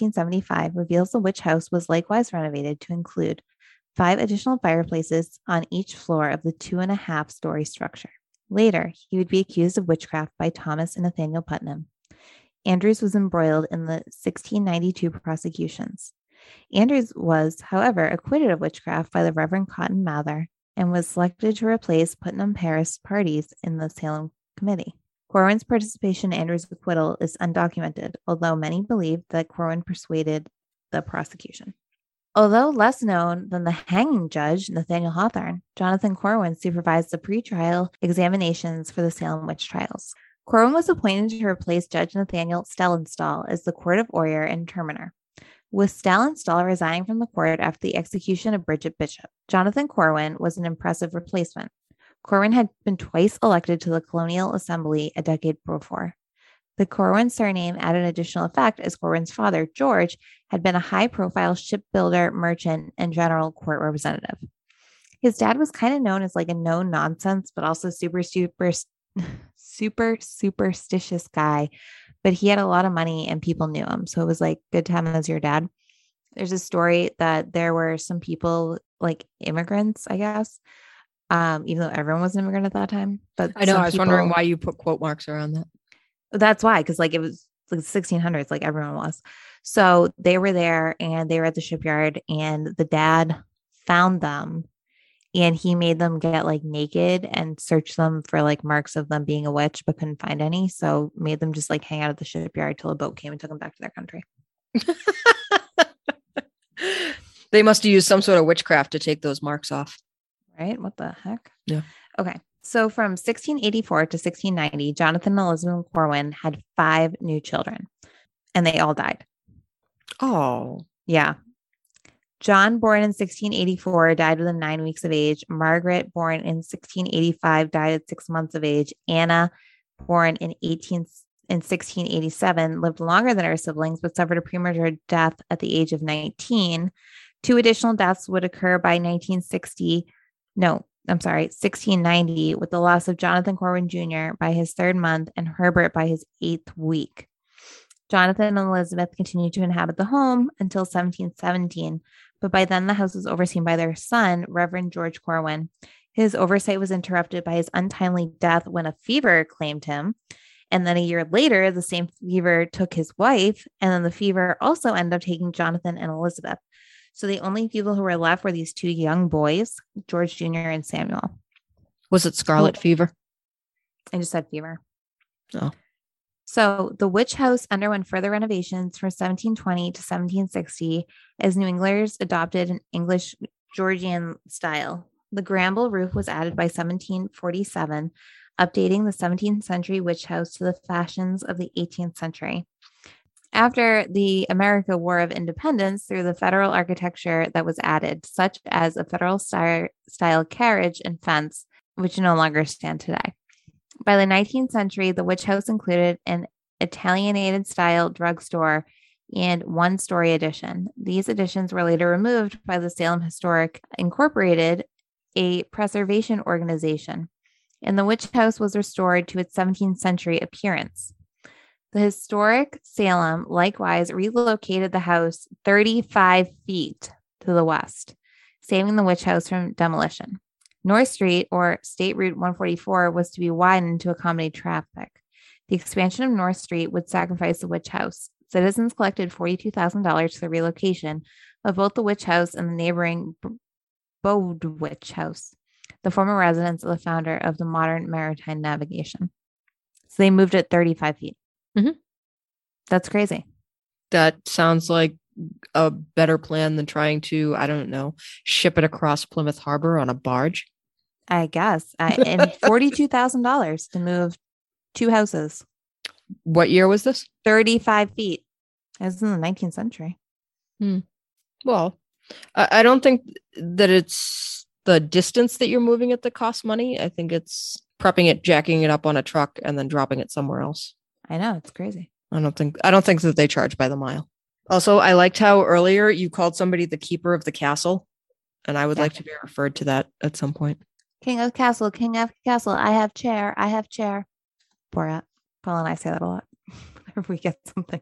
1675 reveals the witch house was likewise renovated to include 5 additional fireplaces on each floor of the 2.5-story structure. Later, he would be accused of witchcraft by Thomas and Nathaniel Putnam. Andrews was embroiled in the 1692 prosecutions. Andrews was, however, acquitted of witchcraft by the Reverend Cotton Mather and was selected to replace Putnam Paris parties in the Salem Committee. Corwin's participation in Andrews' acquittal is undocumented, although many believe that Corwin persuaded the prosecution. Although less known than the hanging judge, Nathaniel Hawthorne, Jonathan Corwin supervised the pretrial examinations for the Salem witch trials. Corwin was appointed to replace Judge Nathaniel Stellenstall as the Court of Oyer and Terminer, with Stellenstall resigning from the court after the execution of Bridget Bishop. Jonathan Corwin was an impressive replacement. Corwin had been twice elected to the Colonial Assembly a decade before. The Corwin surname added additional effect as Corwin's father, George, had been a high-profile shipbuilder, merchant, and general court representative. His dad was kind of known as like a no-nonsense, but also super superstitious guy, but he had a lot of money and people knew him. So it was like good to have him as your dad. There's a story that there were some people like immigrants, I guess, even though everyone was an immigrant at that time. But I know. I was wondering why you put quote marks around that. That's why, because like it was like the 1600s, like everyone was. So they were there and they were at the shipyard and the dad found them and he made them get like naked and search them for like marks of them being a witch, but couldn't find any. So made them just like hang out at the shipyard till a boat came and took them back to their country. They must have used some sort of witchcraft to take those marks off. Right? What the heck? Yeah. Okay. So from 1684 to 1690, Jonathan and Elizabeth Corwin had 5 new children and they all died. Oh. Yeah. John, born in 1684, died within 9 weeks of age. Margaret, born in 1685, died at 6 months of age. Anna, born in 1687, lived longer than her siblings, but suffered a premature death at the age of 19. 2 additional deaths would occur by 1690, with the loss of Jonathan Corwin Jr. by his 3rd month and Herbert by his 8th week. Jonathan and Elizabeth continued to inhabit the home until 1717, but by then the house was overseen by their son, Reverend George Corwin. His oversight was interrupted by his untimely death when a fever claimed him. And then a year later, the same fever took his wife, and then the fever also ended up taking Jonathan and Elizabeth. So the only people who were left were these 2 young boys, George Jr. and Samuel. Was it scarlet fever? I just said fever. Oh. So the witch house underwent further renovations from 1720 to 1760 as New Englanders adopted an English Georgian style. The Gramble roof was added by 1747, updating the 17th century witch house to the fashions of the 18th century. After the American War of Independence, through the federal architecture that was added, such as a federal style carriage and fence, which no longer stand today. By the 19th century, the witch house included an Italianated style drugstore and one-story addition. These additions were later removed by the Salem Historic Incorporated, a preservation organization, and the witch house was restored to its 17th century appearance. The historic Salem likewise relocated the house 35 feet to the west, saving the witch house from demolition. North Street, or State Route 144, was to be widened to accommodate traffic. The expansion of North Street would sacrifice the witch house. Citizens collected $42,000 for the relocation of both the witch house and the neighboring Bowditch House, the former residence of the founder of the modern maritime navigation. So they moved it 35 feet. Mm-hmm. That's crazy. That sounds like a better plan than trying to, I don't know, ship it across Plymouth Harbor on a barge. I guess. And $42,000 to move 2 houses. What year was this? 35 feet. It was in the 19th century. Well, I don't think that it's the distance that you're moving it that costs money. I think it's prepping it, jacking it up on a truck, and then dropping it somewhere else. I know, it's crazy. I don't think that they charge by the mile. Also, I liked how earlier you called somebody the keeper of the castle, and I would like to be referred to that at some point. King of castle, king of castle. I have chair. Borat. Paul and I say that a lot whenever we get something.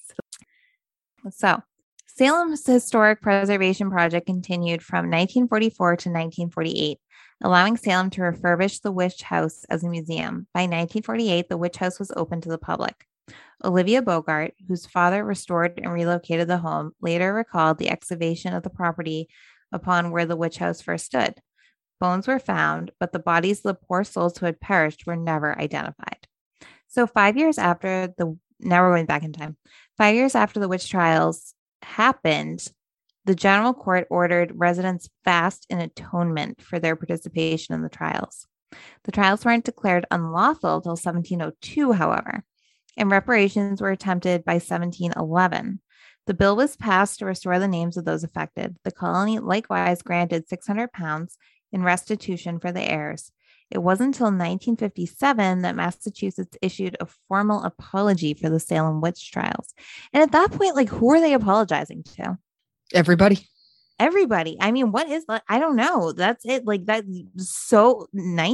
So, Salem's historic preservation project continued from 1944 to 1948, allowing Salem to refurbish the witch house as a museum. By 1948, the witch house was open to the public. Olivia Bogart, whose father restored and relocated the home, later recalled the excavation of the property upon where the witch house first stood. Bones were found, but the bodies of the poor souls who had perished were never identified. So 5 years after now we're going back in time. 5 years after the witch trials happened, the general court ordered residents fast in atonement for their participation in the trials. The trials weren't declared unlawful until 1702, however, and reparations were attempted by 1711. The bill was passed to restore the names of those affected. The colony likewise granted £600 in restitution for the heirs. It wasn't until 1957 that Massachusetts issued a formal apology for the Salem witch trials. And at that point, who are they apologizing to? Everybody. I mean, what is that? I don't know. That's it. That. So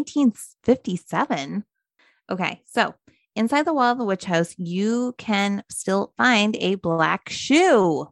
1957. Okay. So inside the wall of the witch house, you can still find a black shoe.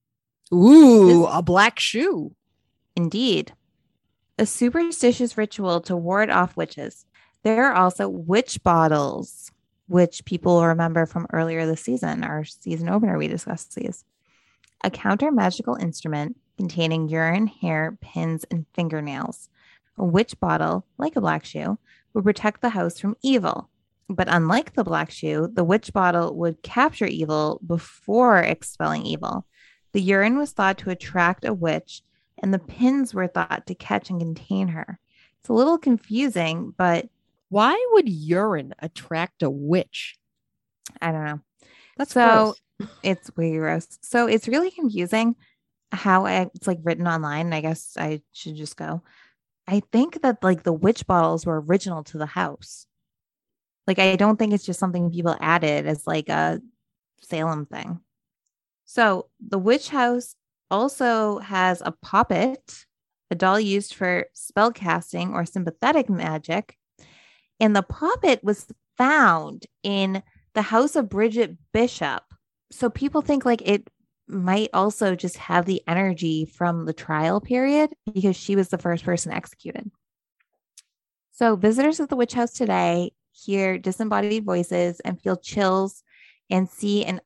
Ooh, a black shoe. Indeed. A superstitious ritual to ward off witches. There are also witch bottles, which people will remember from earlier this season. Our season opener, we discussed these. A counter magical instrument containing urine, hair, pins, and fingernails. A witch bottle, like a black shoe, would protect the house from evil. But unlike the black shoe, the witch bottle would capture evil before expelling evil. The urine was thought to attract a witch, and the pins were thought to catch and contain her. It's a little confusing, but why would urine attract a witch? I don't know. That's gross. It's way gross. So it's really confusing how it's written online. I guess I should just go. I think that the witch bottles were original to the house. I don't think it's just something people added as a Salem thing. So the witch house also has a poppet, a doll used for spell casting or sympathetic magic. And the poppet was found in the house of Bridget Bishop. So people think it might also just have the energy from the trial period because she was the first person executed. So visitors at the witch house today hear disembodied voices and feel chills and see an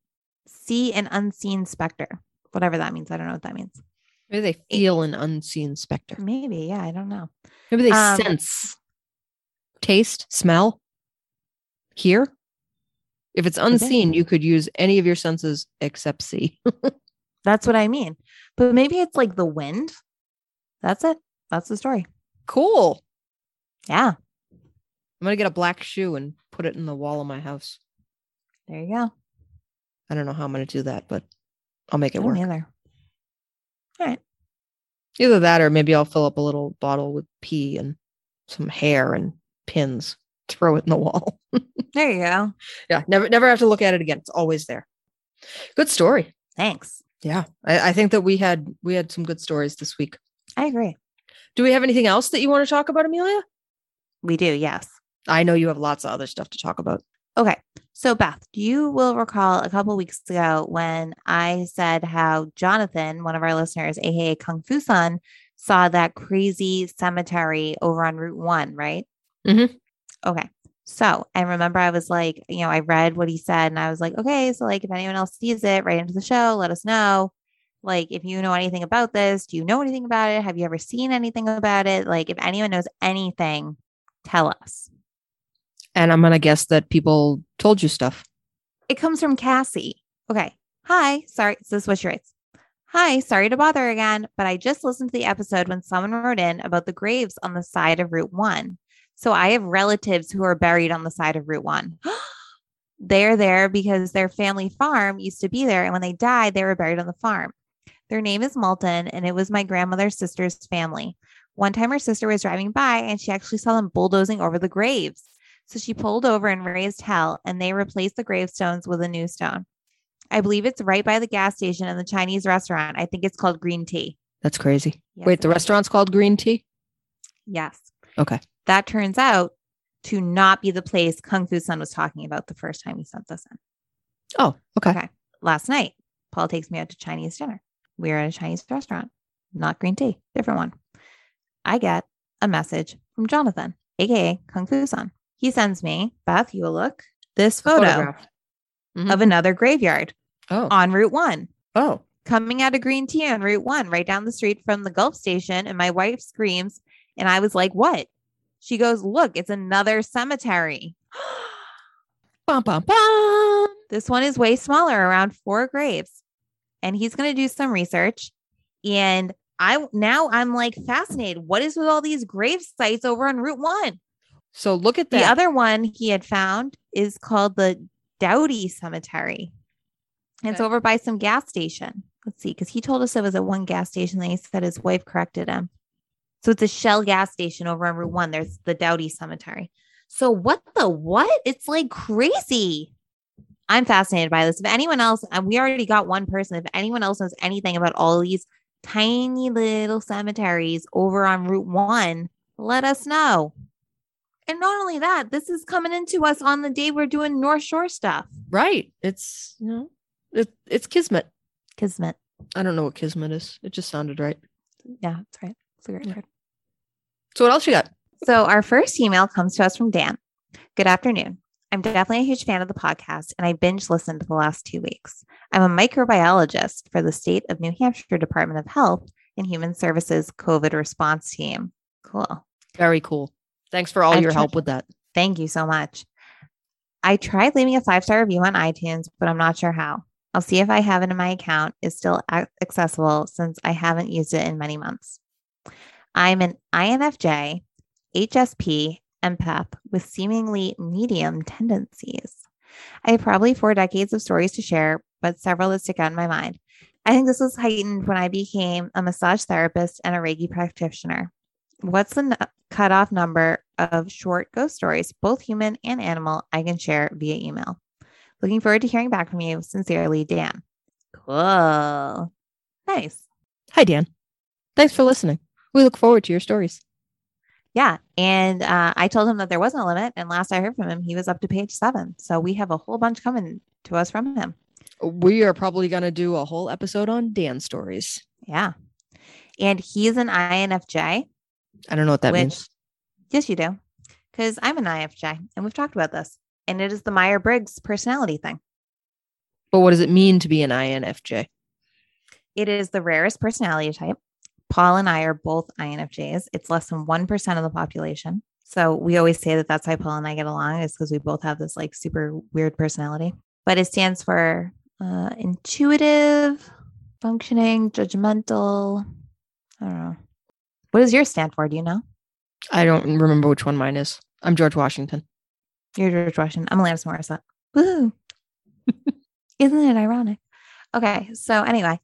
unseen specter. Whatever that means. I don't know what that means. Maybe they feel an unseen specter. Maybe. Yeah. I don't know. Maybe they sense, taste, smell, hear. If it's unseen, you could use any of your senses except see. That's what I mean. But maybe it's the wind. That's it. That's the story. Cool. Yeah. I'm going to get a black shoe and put it in the wall of my house. There you go. I don't know how I'm going to do that, but I'll make I it don't work. either. All right. Either that or maybe I'll fill up a little bottle with pee and some hair and pins, throw it in the wall. There you go. Yeah, never have to look at it again. It's always there. Good story. Thanks. Yeah, I think that we had some good stories this week. I agree. Do we have anything else that you want to talk about, Amelia? We do, yes. I know you have lots of other stuff to talk about. Okay. So, Beth, you will recall a couple weeks ago when I said how Jonathan, one of our listeners, aka Kung Fu Sun, saw that crazy cemetery over on Route 1, right? Mm-hmm. Okay. So, and remember, I was like, I read what he said and I was like, okay, so like if anyone else sees it, write into the show, let us know. Like, if you know anything about this, do you know anything about it? Have you ever seen anything about it? Like, if anyone knows anything, tell us. And I'm going to guess that people told you stuff. It comes from Cassie. Okay. Hi. Sorry. This is what she writes. Hi. Sorry to bother again, but I just listened to the episode when someone wrote in about the graves on the side of Route 1. So I have relatives who are buried on the side of Route 1. They're there because their family farm used to be there. And when they died, they were buried on the farm. Their name is Malton, and it was my grandmother's sister's family. One time her sister was driving by and she actually saw them bulldozing over the graves. So she pulled over and raised hell, and they replaced the gravestones with a new stone. I believe it's right by the gas station and the Chinese restaurant. I think it's called Green Tea. That's crazy. Yes, wait, the restaurant's called Green Tea? Yes. Okay. That turns out to not be the place Kung Fu Sun was talking about the first time he sent this in. Oh, okay. Okay. Last night, Paul takes me out to Chinese dinner. We are at a Chinese restaurant, not Green Tea, different one. I get a message from Jonathan, aka Kung Fu Sun. He sends me, Beth, you will look, this photo of another graveyard on Route 1. Oh. Coming out of Green Tea on Route 1, right down the street from the Gulf Station. And my wife screams, and I was like, what? She goes, look, it's another cemetery. Bum, bum, bum. This one is way smaller, around 4 graves. And he's going to do some research. And I'm like fascinated. What is with all these grave sites over on Route 1? So look at that. The other one he had found is called the Dowdy Cemetery. Okay. It's over by some gas station. Let's see, because he told us it was at one gas station. Then he said his wife corrected him. So it's a Shell gas station over on Route 1. There's the Dowdy Cemetery. So what? It's like crazy. I'm fascinated by this. If anyone else, and we already got one person, if anyone else knows anything about all these tiny little cemeteries over on Route 1, let us know. And not only that, this is coming into us on the day we're doing North Shore stuff. Right. It's, it's Kismet. Kismet. I don't know what Kismet is. It just sounded right. Yeah, that's right. It's a great word. So what else you got? So our first email comes to us from Dan. Good afternoon. I'm definitely a huge fan of the podcast, and I binge listened the last 2 weeks. I'm a microbiologist for the state of New Hampshire Department of Health and Human Services COVID response team. Cool. Very cool. Thanks for all your help with that. Thank you so much. I tried leaving a 5-star review on iTunes, but I'm not sure how. I'll see if I have it in my account. It's still accessible since I haven't used it in many months. I'm an INFJ, HSP, empath with seemingly medium tendencies. I have probably 4 decades of stories to share, but several that stick out in my mind. I think this was heightened when I became a massage therapist and a Reiki practitioner. What's the cutoff number of short ghost stories, both human and animal, I can share via email? Looking forward to hearing back from you. Sincerely, Dan. Cool. Nice. Hi, Dan. Thanks for listening. We look forward to your stories. Yeah. And I told him that there wasn't a limit. And last I heard from him, he was up to page 7. So we have a whole bunch coming to us from him. We are probably going to do a whole episode on Dan stories. Yeah. And he's an INFJ. I don't know what that means. Yes, you do. Because I'm an INFJ and we've talked about this. And it is the Myers-Briggs personality thing. But what does it mean to be an INFJ? It is the rarest personality type. Paul and I are both INFJs. It's less than 1% of the population. So we always say that that's why Paul and I get along, is because we both have this like super weird personality. But it stands for intuitive, functioning, judgmental. I don't know. What does yours stand for? Do you know? I don't remember which one mine is. I'm George Washington. You're George Washington. I'm Alanis Morissette. Woo! Isn't it ironic? Okay, so anyway,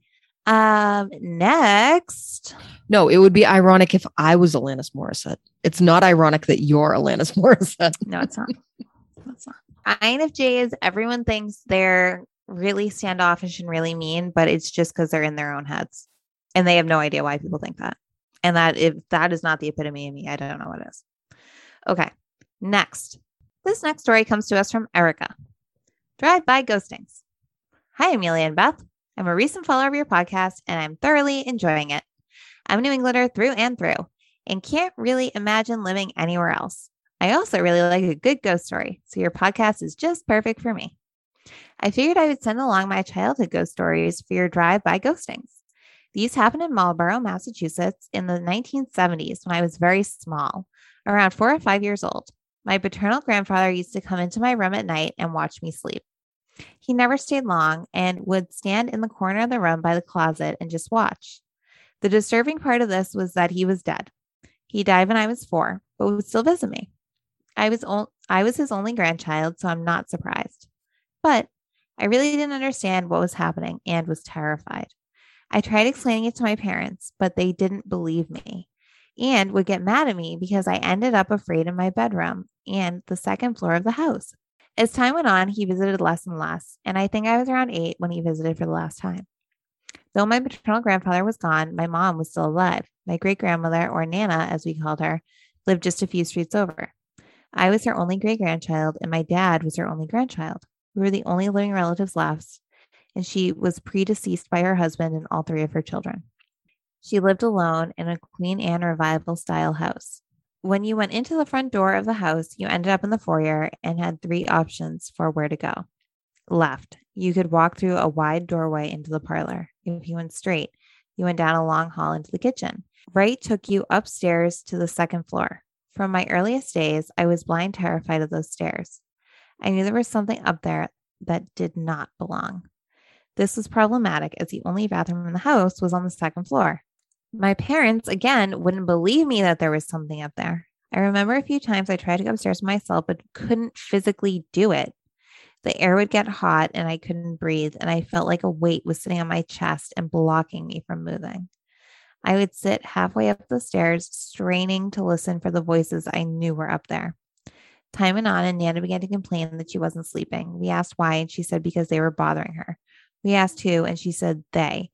next. No, it would be ironic if I was Alanis Morissette. It's not ironic that you're Alanis Morissette. No, it's not. It's not. INFJs, everyone thinks they're really standoffish and really mean, but it's just because they're in their own heads and they have no idea why people think that. And that if that is not the epitome of me, I don't know what is. Okay, next. This next story comes to us from Erica. Drive-by ghostings. Hi, Amelia and Beth. I'm a recent follower of your podcast and I'm thoroughly enjoying it. I'm a New Englander through and through and can't really imagine living anywhere else. I also really like a good ghost story, so your podcast is just perfect for me. I figured I would send along my childhood ghost stories for your drive-by ghostings. These happened in Marlborough, Massachusetts in the 1970s when I was very small, around 4 or 5 years old. My paternal grandfather used to come into my room at night and watch me sleep. He never stayed long and would stand in the corner of the room by the closet and just watch. The disturbing part of this was that he was dead. He died when I was 4, but would still visit me. I was his only grandchild, so I'm not surprised. But I really didn't understand what was happening and was terrified. I tried explaining it to my parents, but they didn't believe me and would get mad at me because I ended up afraid in my bedroom and the second floor of the house. As time went on, he visited less and less, and I think I was around 8 when he visited for the last time. Though my paternal grandfather was gone, my mom was still alive. My great-grandmother, or Nana as we called her, lived just a few streets over. I was her only great-grandchild, and my dad was her only grandchild. We were the only living relatives left, and she was predeceased by her husband and all 3 of her children. She lived alone in a Queen Anne Revival-style house. When you went into the front door of the house, you ended up in the foyer and had 3 options for where to go. Left, you could walk through a wide doorway into the parlor. If you went straight, you went down a long hall into the kitchen. Right took you upstairs to the second floor. From my earliest days, I was blind terrified of those stairs. I knew there was something up there that did not belong. This was problematic as the only bathroom in the house was on the second floor. My parents, again, wouldn't believe me that there was something up there. I remember a few times I tried to go upstairs myself, but couldn't physically do it. The air would get hot and I couldn't breathe, and I felt like a weight was sitting on my chest and blocking me from moving. I would sit halfway up the stairs, straining to listen for the voices I knew were up there. Time went on, and Nana began to complain that she wasn't sleeping. We asked why, and she said because they were bothering her. We asked who, and she said they.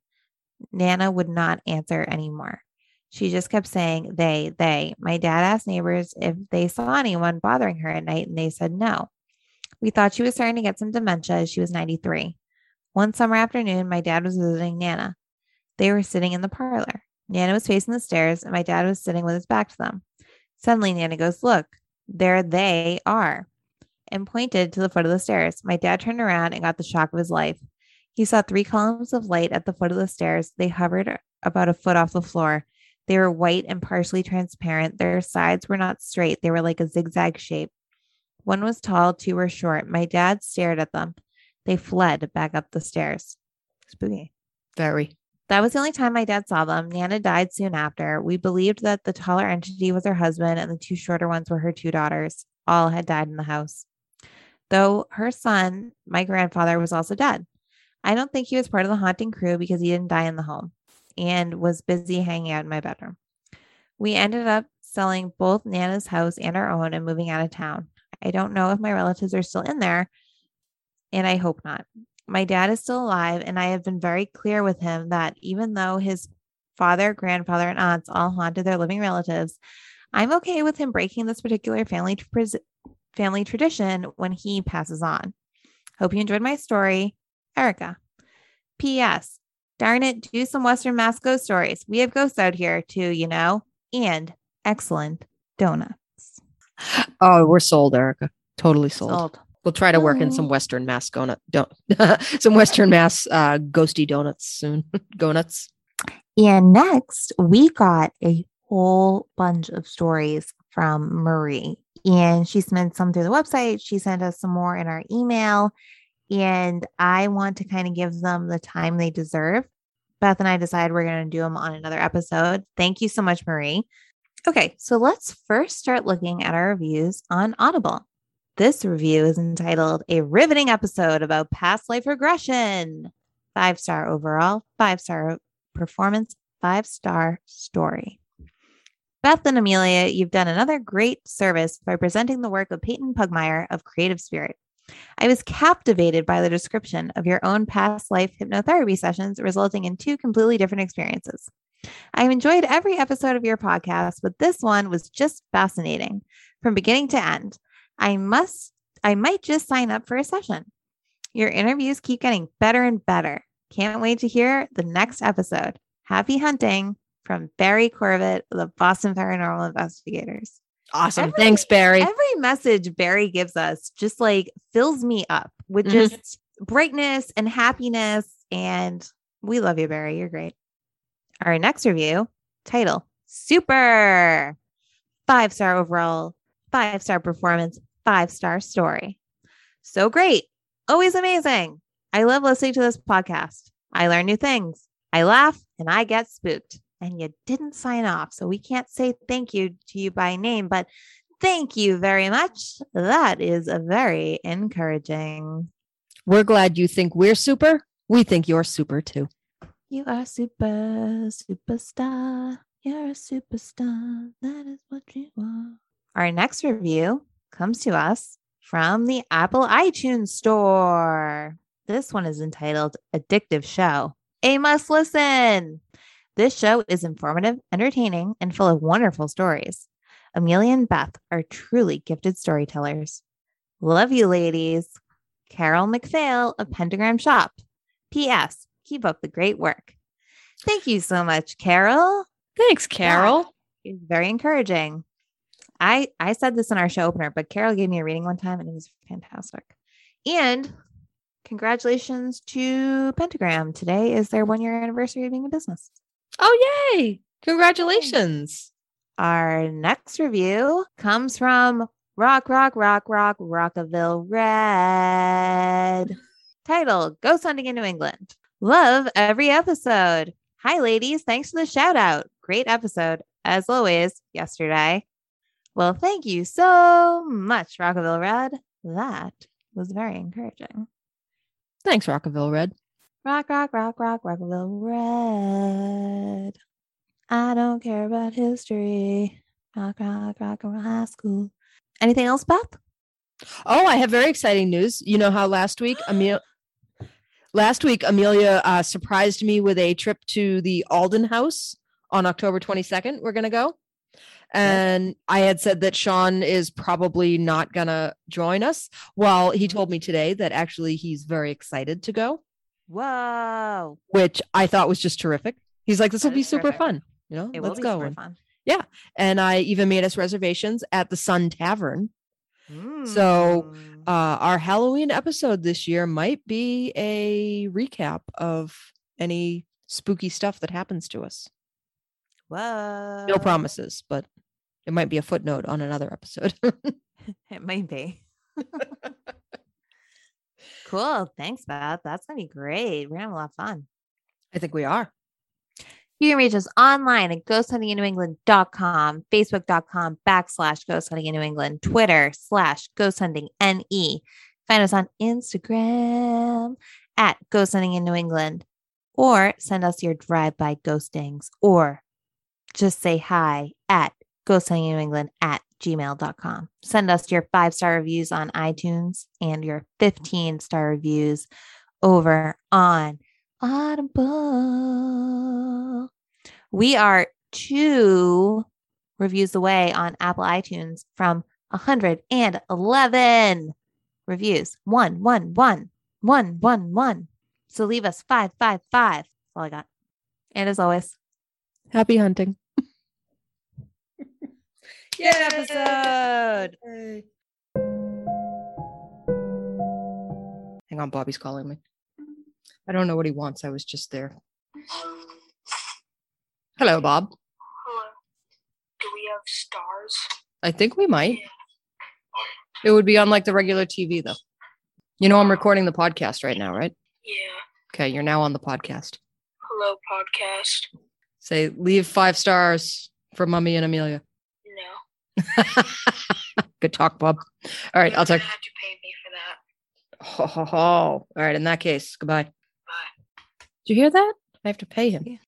Nana would not answer anymore. She just kept saying they. My dad asked neighbors if they saw anyone bothering her at night, and they said no. We thought she was starting to get some dementia as she was 93. One summer afternoon, my dad was visiting Nana. They were sitting in the parlor. Nana was facing the stairs, and my dad was sitting with his back to them. Suddenly, Nana goes, "Look, there they are," and pointed to the foot of the stairs. My dad turned around and got the shock of his life. He saw 3 columns of light at the foot of the stairs. They hovered about a foot off the floor. They were white and partially transparent. Their sides were not straight. They were like a zigzag shape. One was tall, 2 were short. My dad stared at them. They fled back up the stairs. Spooky. Very. That was the only time my dad saw them. Nana died soon after. We believed that the taller entity was her husband and the 2 shorter ones were her 2 daughters. All had died in the house. Though her son, my grandfather, was also dead. I don't think he was part of the haunting crew because he didn't die in the home and was busy hanging out in my bedroom. We ended up selling both Nana's house and our own and moving out of town. I don't know if my relatives are still in there, and I hope not. My dad is still alive, and I have been very clear with him that even though his father, grandfather, and aunts all haunted their living relatives, I'm okay with him breaking this particular family tradition when he passes on. Hope you enjoyed my story. Erica. P.S. Darn it, do some Western Mass ghost stories. We have ghosts out here too, you know, and excellent donuts. Oh, we're sold, Erica. Totally sold. We'll try to work in some Western Mass some Western Mass ghosty donuts soon. Go nuts. And next, we got a whole bunch of stories from Marie. And she sent some through the website. She sent us some more in our email. And I want to kind of give them the time they deserve. Beth and I decided we're going to do them on another episode. Thank you so much, Marie. Okay, so let's first start looking at our reviews on Audible. This review is entitled A Riveting Episode About Past Life Regression. 5-star overall, 5-star performance, 5-star story. Beth and Amelia, you've done another great service by presenting the work of Peyton Pugmire of Creative Spirit. I was captivated by the description of your own past life hypnotherapy sessions, resulting in 2 completely different experiences. I've enjoyed every episode of your podcast, but this one was just fascinating from beginning to end. I might just sign up for a session. Your interviews keep getting better and better. Can't wait to hear the next episode. Happy hunting from Barry Corbett of the Boston Paranormal Investigators. Awesome. Thanks, Barry. Every message Barry gives us just like fills me up with just brightness and happiness. And we love you, Barry. You're great. Our next review, title, Super. 5-star overall, 5-star performance, 5-star story. So great. Always amazing. I love listening to this podcast. I learn new things. I laugh and I get spooked. And you didn't sign off, so we can't say thank you to you by name, but thank you very much. That is very encouraging. We're glad you think we're super. We think you're super too. You are superstar. You're a superstar. That is what you are. Our next review comes to us from the Apple iTunes Store. This one is entitled Addictive Show. A must listen. This show is informative, entertaining, and full of wonderful stories. Amelia and Beth are truly gifted storytellers. Love you, ladies. Carol McPhail of Pentagram Shop. P.S. Keep up the great work. Thank you so much, Carol. Thanks, Carol. Yeah, it's very encouraging. I said this in our show opener, but Carol gave me a reading one time and it was fantastic. And congratulations to Pentagram. Today is their 1-year anniversary of being in business. Oh, yay. Congratulations. Our next review comes from Rockaville Red. Title, Ghost Hunting in New England. Love every episode. Hi, ladies. Thanks for the shout out. Great episode, as always, yesterday. Well, thank you so much, Rockaville Red. That was very encouraging. Thanks, Rockaville Red. Rockaville Red. I don't care about history. Rock, high school. Anything else, Beth? Oh, I have very exciting news. You know how last week Amelia surprised me with a trip to the Alden House on October 22nd. We're going to go. And I had said that Sean is probably not going to join us. Well, he told me today that actually he's very excited to go. Whoa. Which I thought was just terrific. He's like, this will be super fun. You know, let's go. Super fun. Yeah. And I even made us reservations at the Sun Tavern. So our Halloween episode this year might be a recap of any spooky stuff that happens to us. Whoa. No promises, but it might be a footnote on another episode. It might be. Cool. Thanks, Beth. That's going to be great. We're going to have a lot of fun. I think we are. You can reach us online at ghosthuntinginNewEngland.com, Facebook.com/ghosthuntinginNewEngland, Twitter/ghosthuntingNE. Find us on Instagram at ghosthuntinginnewengland, or send us your drive-by ghostings, or just say hi at ghosthuntinginnewengland@gmail.com. Send us your 5-star reviews on iTunes and your 15-star reviews over on Audible. We are 2 reviews away on Apple iTunes from 111 reviews. 111. So leave us 555. That's all I got. And as always, happy hunting. Good episode. Yay. Hang on, Bobby's calling me. I don't know what he wants. I was just there. Hello, Bob. Hello. Do we have stars? I think we might. It would be on like the regular TV, though. You know, I'm recording the podcast right now, right? Yeah. Okay, you're now on the podcast. Hello, podcast. Say, leave 5 stars for Mummy and Amelia. Good talk, Bob. All right, You're I'll talk. gonna have to pay me for that. Ho, ho, ho. All right, in that case, goodbye. Bye. Did you hear that? I have to pay him.